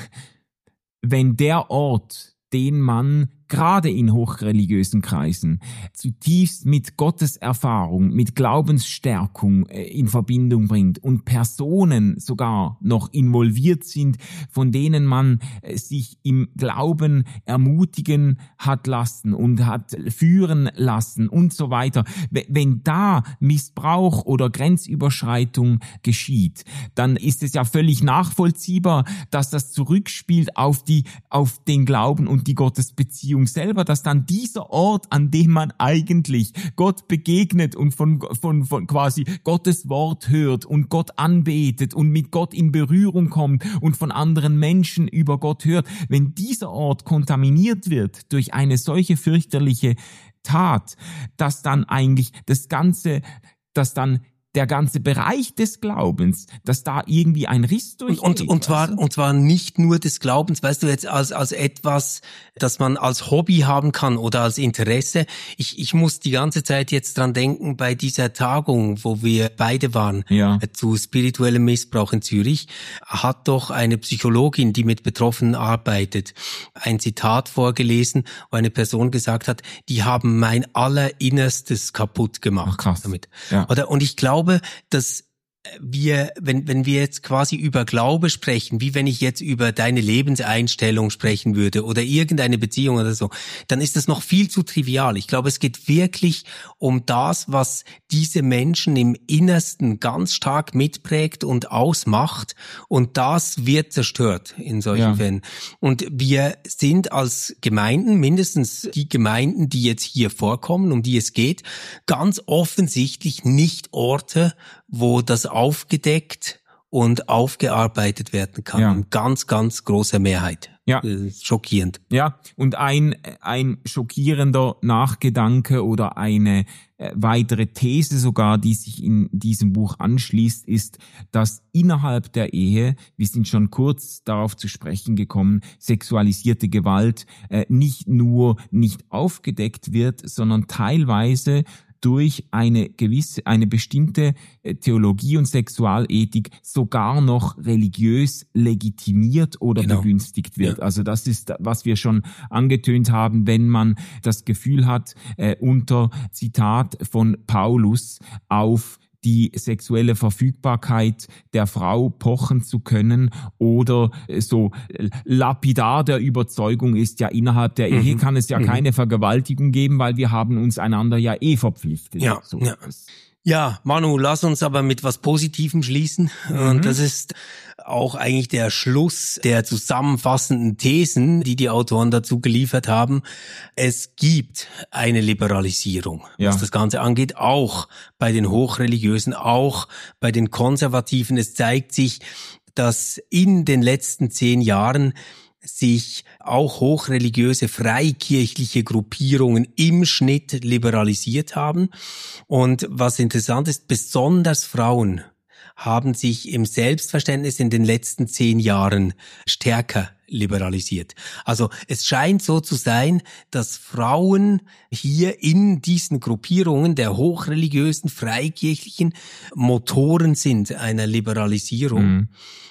wenn der Ort, den man gerade in hochreligiösen Kreisen zutiefst mit Gotteserfahrung, mit Glaubensstärkung äh, in Verbindung bringt und Personen sogar noch involviert sind, von denen man äh, sich im Glauben ermutigen hat lassen und hat führen lassen und so weiter. W- Wenn da Missbrauch oder Grenzüberschreitung geschieht, dann ist es ja völlig nachvollziehbar, dass das zurückspielt auf die, auf den Glauben und die Gottesbeziehung selber, dass dann dieser Ort, an dem man eigentlich Gott begegnet und von, von, von quasi Gottes Wort hört und Gott anbetet und mit Gott in Berührung kommt und von anderen Menschen über Gott hört, wenn dieser Ort kontaminiert wird durch eine solche fürchterliche Tat, dass dann eigentlich das Ganze, dass dann der ganze Bereich des Glaubens, dass da irgendwie ein Riss Und, durchgeht. und, und zwar, weißt du? und zwar nicht nur des Glaubens, weißt du, jetzt als, als etwas, das man als Hobby haben kann oder als Interesse. Ich, ich muss die ganze Zeit jetzt dran denken, bei dieser Tagung, wo wir beide waren, Ja. äh, zu spirituellem Missbrauch in Zürich, hat doch eine Psychologin, die mit Betroffenen arbeitet, ein Zitat vorgelesen, wo eine Person gesagt hat, die haben mein Allerinnerstes kaputt gemacht. Ach, krass. Damit. Ja. Oder, und ich glaube, dass wir, wenn, wenn wir jetzt quasi über Glaube sprechen, wie wenn ich jetzt über deine Lebenseinstellung sprechen würde oder irgendeine Beziehung oder so, dann ist das noch viel zu trivial. Ich glaube, es geht wirklich um das, was diese Menschen im Innersten ganz stark mitprägt und ausmacht, und das wird zerstört in solchen Ja. Fällen. Und wir sind als Gemeinden, mindestens die Gemeinden, die jetzt hier vorkommen, um die es geht, ganz offensichtlich nicht Orte, wo das aufgedeckt und aufgearbeitet werden kann. Ja. In ganz, ganz großer Mehrheit. Ja. Das ist schockierend. Ja, und ein, ein schockierender Nachgedanke oder eine äh, weitere These sogar, die sich in diesem Buch anschließt, ist, dass innerhalb der Ehe, wir sind schon kurz darauf zu sprechen gekommen, sexualisierte Gewalt äh, nicht nur nicht aufgedeckt wird, sondern teilweise durch eine gewisse, eine bestimmte Theologie und Sexualethik sogar noch religiös legitimiert oder Genau. begünstigt wird. Ja. Also das ist, was wir schon angetönt haben, wenn man das Gefühl hat, äh, unter Zitat von Paulus auf die sexuelle Verfügbarkeit der Frau pochen zu können oder so lapidar der Überzeugung ist, ja, innerhalb der Ehe Mhm. kann es ja Mhm. keine Vergewaltigung geben, weil wir haben uns einander ja eh verpflichtet. Ja, so. ja. Ja, Manu, lass uns aber mit was Positivem schließen. Mhm. Und das ist auch eigentlich der Schluss der zusammenfassenden Thesen, die die Autoren dazu geliefert haben. Es gibt eine Liberalisierung, Ja. was das Ganze angeht, auch bei den Hochreligiösen, auch bei den Konservativen. Es zeigt sich, dass in den letzten zehn Jahren sich auch hochreligiöse freikirchliche Gruppierungen im Schnitt liberalisiert haben. Und was interessant ist, besonders Frauen haben sich im Selbstverständnis in den letzten zehn Jahren stärker liberalisiert. Also es scheint so zu sein, dass Frauen hier in diesen Gruppierungen der hochreligiösen, freikirchlichen Motoren sind einer Liberalisierung. Mhm.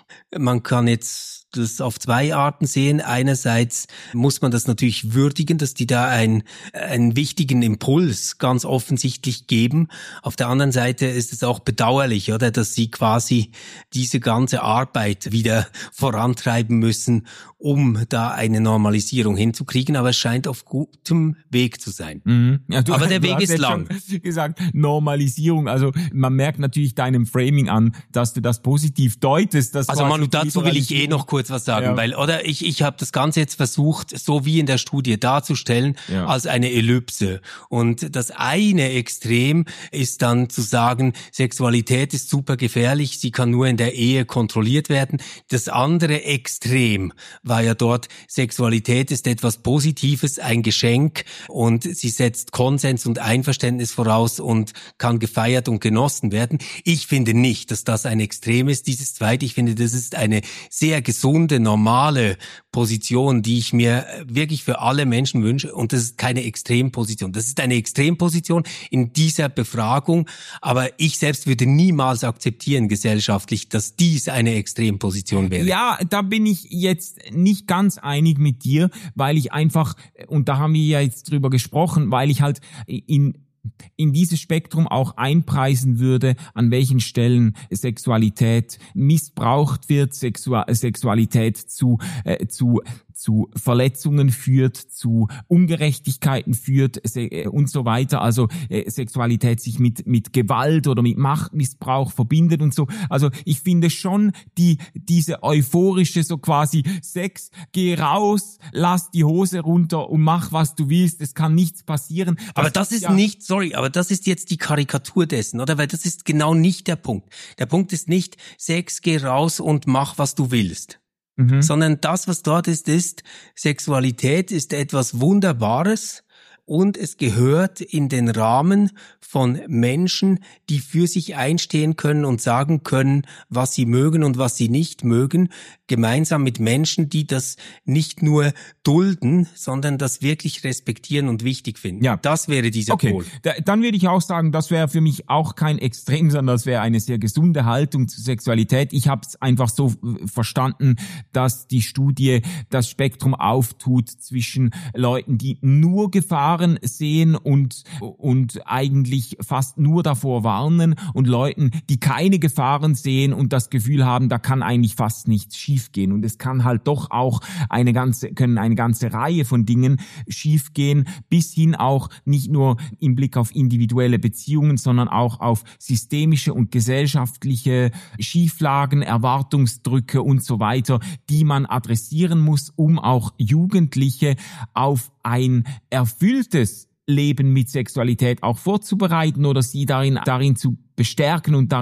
Man kann jetzt das auf zwei Arten sehen. Einerseits muss man das natürlich würdigen, dass die da einen, einen wichtigen Impuls ganz offensichtlich geben. Auf der anderen Seite ist es auch bedauerlich, oder, dass sie quasi diese ganze Arbeit wieder vorantreiben müssen, um da eine Normalisierung hinzukriegen. Aber es scheint auf gutem Weg zu sein. Mhm. Ja, du, Aber der du Weg hast ist jetzt lang. schon gesagt, Normalisierung. Also man merkt natürlich deinem Framing an, dass du das positiv deutest. Dass Also quasi Manu, die dazu will ich eh Liberalisierung- noch kurz was sagen, Ja. weil, oder ich ich habe das Ganze jetzt versucht, so wie in der Studie darzustellen, Ja. als eine Ellipse. Und das eine Extrem ist dann zu sagen, Sexualität ist super gefährlich, sie kann nur in der Ehe kontrolliert werden. Das andere Extrem war ja dort, Sexualität ist etwas Positives, ein Geschenk und sie setzt Konsens und Einverständnis voraus und kann gefeiert und genossen werden. Ich finde nicht, dass das ein Extrem ist, dieses zweite. Ich finde, das ist eine sehr gesunde, normale Position, die ich mir wirklich für alle Menschen wünsche. Und das ist keine Extremposition. Das ist eine Extremposition in dieser Befragung. Aber ich selbst würde niemals akzeptieren gesellschaftlich, dass dies eine Extremposition wäre. Ja, da bin ich jetzt nicht ganz einig mit dir, weil ich einfach, und da haben wir ja jetzt drüber gesprochen, weil ich halt in in dieses Spektrum auch einpreisen würde, an welchen Stellen Sexualität missbraucht wird, Sexu- Sexualität zu äh, zu zu Verletzungen führt, zu Ungerechtigkeiten führt se- und so weiter. Also äh, Sexualität sich mit mit Gewalt oder mit Machtmissbrauch verbindet und so. Also ich finde schon die diese euphorische so quasi Sex, geh raus, lass die Hose runter und mach was du willst. Es kann nichts passieren. Aber das ist ja, nicht, sorry, aber das ist jetzt die Karikatur dessen, oder? Weil das ist genau nicht der Punkt. Der Punkt ist nicht, Sex, geh raus und mach, was du willst. Mhm. Sondern das, was dort ist, ist, Sexualität ist etwas Wunderbares und es gehört in den Rahmen von Menschen, die für sich einstehen können und sagen können, was sie mögen und was sie nicht mögen, gemeinsam mit Menschen, die das nicht nur dulden, sondern das wirklich respektieren und wichtig finden. Ja. Das wäre dieser Okay, Pol. da, dann würde ich auch sagen, das wäre für mich auch kein Extrem, sondern das wäre eine sehr gesunde Haltung zur Sexualität. Ich habe es einfach so äh, verstanden, dass die Studie das Spektrum auftut zwischen Leuten, die nur Gefahren sehen und und eigentlich fast nur davor warnen und Leuten, die keine Gefahren sehen und das Gefühl haben, da kann eigentlich fast nichts schiefgehen. Und es kann halt doch auch eine ganze, können eine ganze Reihe von Dingen schiefgehen, bis hin auch nicht nur im Blick auf individuelle Beziehungen, sondern auch auf systemische und gesellschaftliche Schieflagen, Erwartungsdrücke und so weiter, die man adressieren muss, um auch Jugendliche auf ein erfülltes Leben mit Sexualität auch vorzubereiten oder sie darin, darin zu bestärken und darin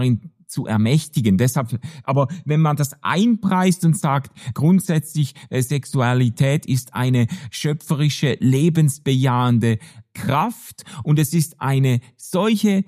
zu ermächtigen. Deshalb, aber wenn man das einpreist und sagt, grundsätzlich äh, Sexualität ist eine schöpferische, lebensbejahende Kraft und es ist eine solche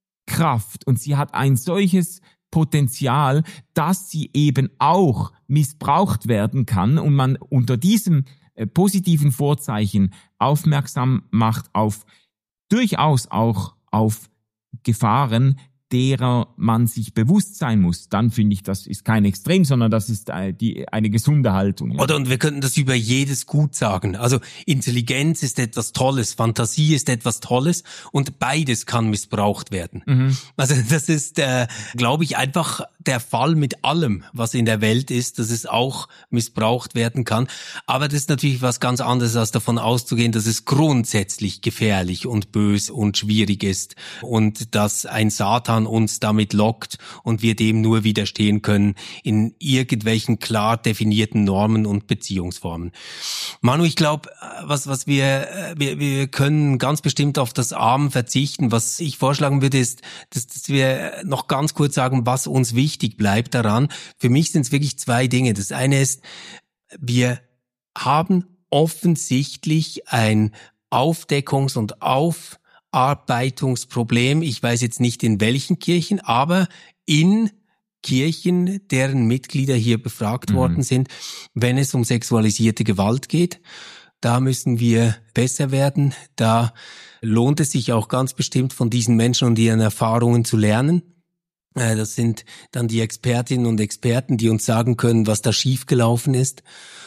Kraft und sie hat ein solches Potenzial, dass sie eben auch missbraucht werden kann und man unter diesem äh, positiven Vorzeichen aufmerksam macht auf durchaus auch auf Gefahren, derer man sich bewusst sein muss, dann finde ich, das ist kein Extrem, sondern das ist äh, die, eine gesunde Haltung. Ja. Oder und wir könnten das über jedes Gut sagen. Also Intelligenz ist etwas Tolles, Fantasie ist etwas Tolles und beides kann missbraucht werden. Mhm. Also das ist, äh, glaube ich, einfach der Fall mit allem, was in der Welt ist, dass es auch missbraucht werden kann. Aber das ist natürlich was ganz anderes, als davon auszugehen, dass es grundsätzlich gefährlich und bös und schwierig ist und dass ein Satan uns damit lockt und wir dem nur widerstehen können in irgendwelchen klar definierten Normen und Beziehungsformen. Manu, ich glaube, was was wir, wir wir können ganz bestimmt auf das Arm verzichten. Was ich vorschlagen würde, ist, dass, dass wir noch ganz kurz sagen, was uns wichtig bleibt daran. Für mich sind es wirklich zwei Dinge. Das eine ist, wir haben offensichtlich ein Aufdeckungs- und Auf Arbeitungsproblem. Ich weiß jetzt nicht in welchen Kirchen, aber in Kirchen, deren Mitglieder hier befragt mhm. worden sind, wenn es um sexualisierte Gewalt geht. Da müssen wir besser werden. Da lohnt es sich auch ganz bestimmt von diesen Menschen und ihren Erfahrungen zu lernen. Das sind dann die Expertinnen und Experten, die uns sagen können, was da schiefgelaufen ist.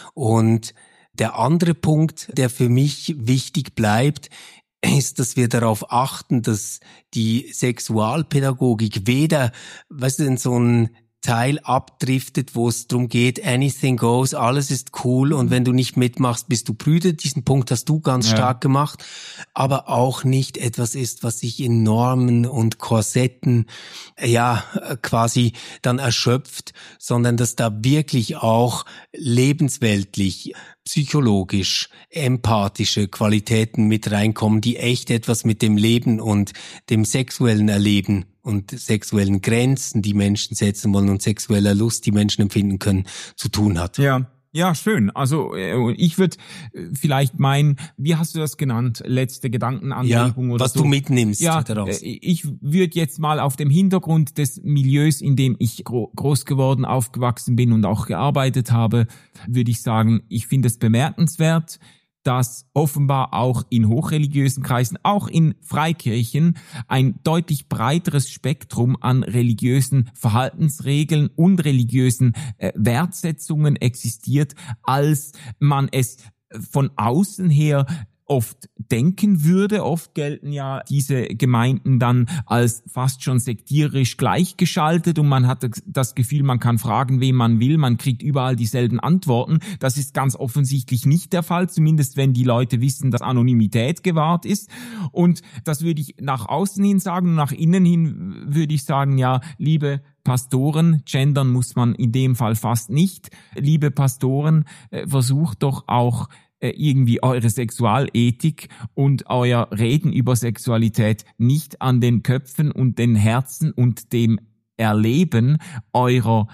Und der andere Punkt, der für mich wichtig bleibt, ist, dass wir darauf achten, dass die Sexualpädagogik weder, weißt du, in so ein Teil abdriftet, wo es darum geht, anything goes, alles ist cool und wenn du nicht mitmachst, bist du prüde. Diesen Punkt hast du ganz ja. stark gemacht, aber auch nicht etwas ist, was sich in Normen und Korsetten ja quasi dann erschöpft, sondern dass da wirklich auch lebensweltlich, psychologisch, empathische Qualitäten mit reinkommen, die echt etwas mit dem Leben und dem sexuellen Erleben und sexuellen Grenzen, die Menschen setzen wollen und sexueller Lust, die Menschen empfinden können, zu tun hat. Ja, ja, schön. Also ich würde vielleicht meinen, wie hast du das genannt, letzte Gedankenanregung ja, oder was so. du mitnimmst ja, daraus. Ich würde jetzt mal auf dem Hintergrund des Milieus, in dem ich groß geworden, aufgewachsen bin und auch gearbeitet habe, würde ich sagen, ich finde es bemerkenswert, dass offenbar auch in hochreligiösen Kreisen, auch in Freikirchen, ein deutlich breiteres Spektrum an religiösen Verhaltensregeln und religiösen äh, Wertsetzungen existiert, als man es von außen her oft denken würde. Oft gelten ja diese Gemeinden dann als fast schon sektierisch gleichgeschaltet und man hat das Gefühl, man kann fragen, wen man will, man kriegt überall dieselben Antworten. Das ist ganz offensichtlich nicht der Fall, zumindest wenn die Leute wissen, dass Anonymität gewahrt ist. Und das würde ich nach außen hin sagen, nach innen hin würde ich sagen, ja, liebe Pastoren, gendern muss man in dem Fall fast nicht. Liebe Pastoren, versucht doch auch irgendwie eure Sexualethik und euer Reden über Sexualität nicht an den Köpfen und den Herzen und dem Erleben eurer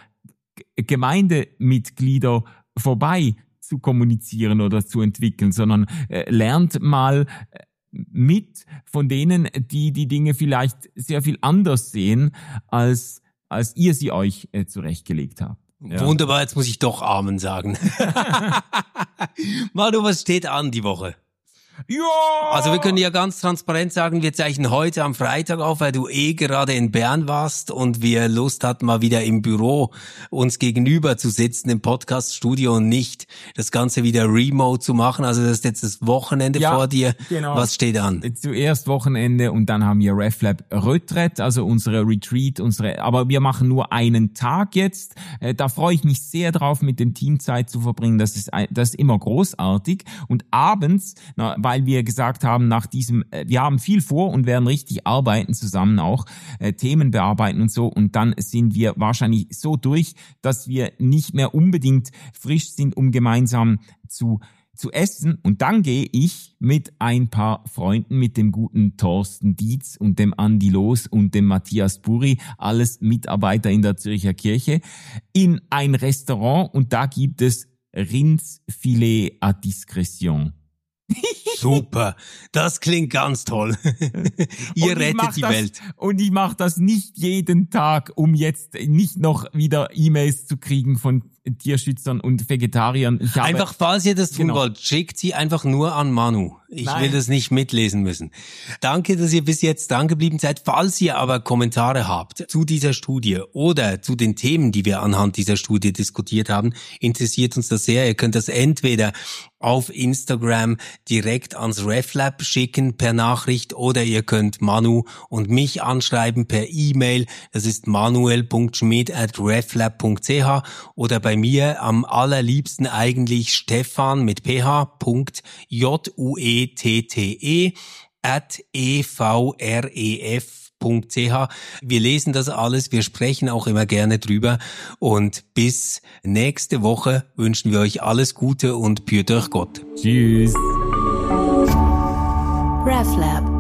Gemeindemitglieder vorbei zu kommunizieren oder zu entwickeln, sondern äh, lernt mal mit von denen, die die Dinge vielleicht sehr viel anders sehen, als, als ihr sie euch äh, zurechtgelegt habt. Ja. Wunderbar, jetzt muss ich doch Amen sagen. Manu, was steht an die Woche? Ja! Also wir können ja ganz transparent sagen, wir zeichnen heute am Freitag auf, weil du eh gerade in Bern warst und wir Lust hatten, mal wieder im Büro uns gegenüber zu sitzen im Podcaststudio und nicht das Ganze wieder remote zu machen. Also das ist jetzt das Wochenende ja, vor dir. Genau. Was steht an? Zuerst Wochenende und dann haben wir RefLab Retreat, also unsere Retreat, unsere. Aber wir machen nur einen Tag jetzt. Da freue ich mich sehr drauf, mit dem Team Zeit zu verbringen. Das ist, das ist immer großartig. Und abends, na, weil wir gesagt haben, nach diesem, wir haben viel vor und werden richtig arbeiten zusammen auch, äh, Themen bearbeiten und so, und dann sind wir wahrscheinlich so durch, dass wir nicht mehr unbedingt frisch sind, um gemeinsam zu zu essen und dann gehe ich mit ein paar Freunden, mit dem guten Thorsten Dietz und dem Andi Loos und dem Matthias Buri, alles Mitarbeiter in der Zürcher Kirche, in ein Restaurant und da gibt es Rindsfilet à discrétion. Super, das klingt ganz toll. Ihr rettet die das, Welt. Und ich mache das nicht jeden Tag, um jetzt nicht noch wieder E-Mails zu kriegen von Tierschützern und Vegetariern. Ich habe, einfach, falls ihr das tun genau. wollt, schickt sie einfach nur an Manu. Ich Nein. will das nicht mitlesen müssen. Danke, dass ihr bis jetzt dran geblieben seid. Falls ihr aber Kommentare habt zu dieser Studie oder zu den Themen, die wir anhand dieser Studie diskutiert haben, interessiert uns das sehr. Ihr könnt das entweder auf Instagram direkt ans RefLab schicken per Nachricht oder ihr könnt Manu und mich anschreiben per E-Mail. Das ist manuel punkt schmid at reflab punkt c h oder bei mir am allerliebsten eigentlich Stefan mit ph punkt juette at evref punkt c h. Wir lesen das alles, wir sprechen auch immer gerne drüber und bis nächste Woche wünschen wir euch alles Gute und püt euch Gott. Tschüss. RefLab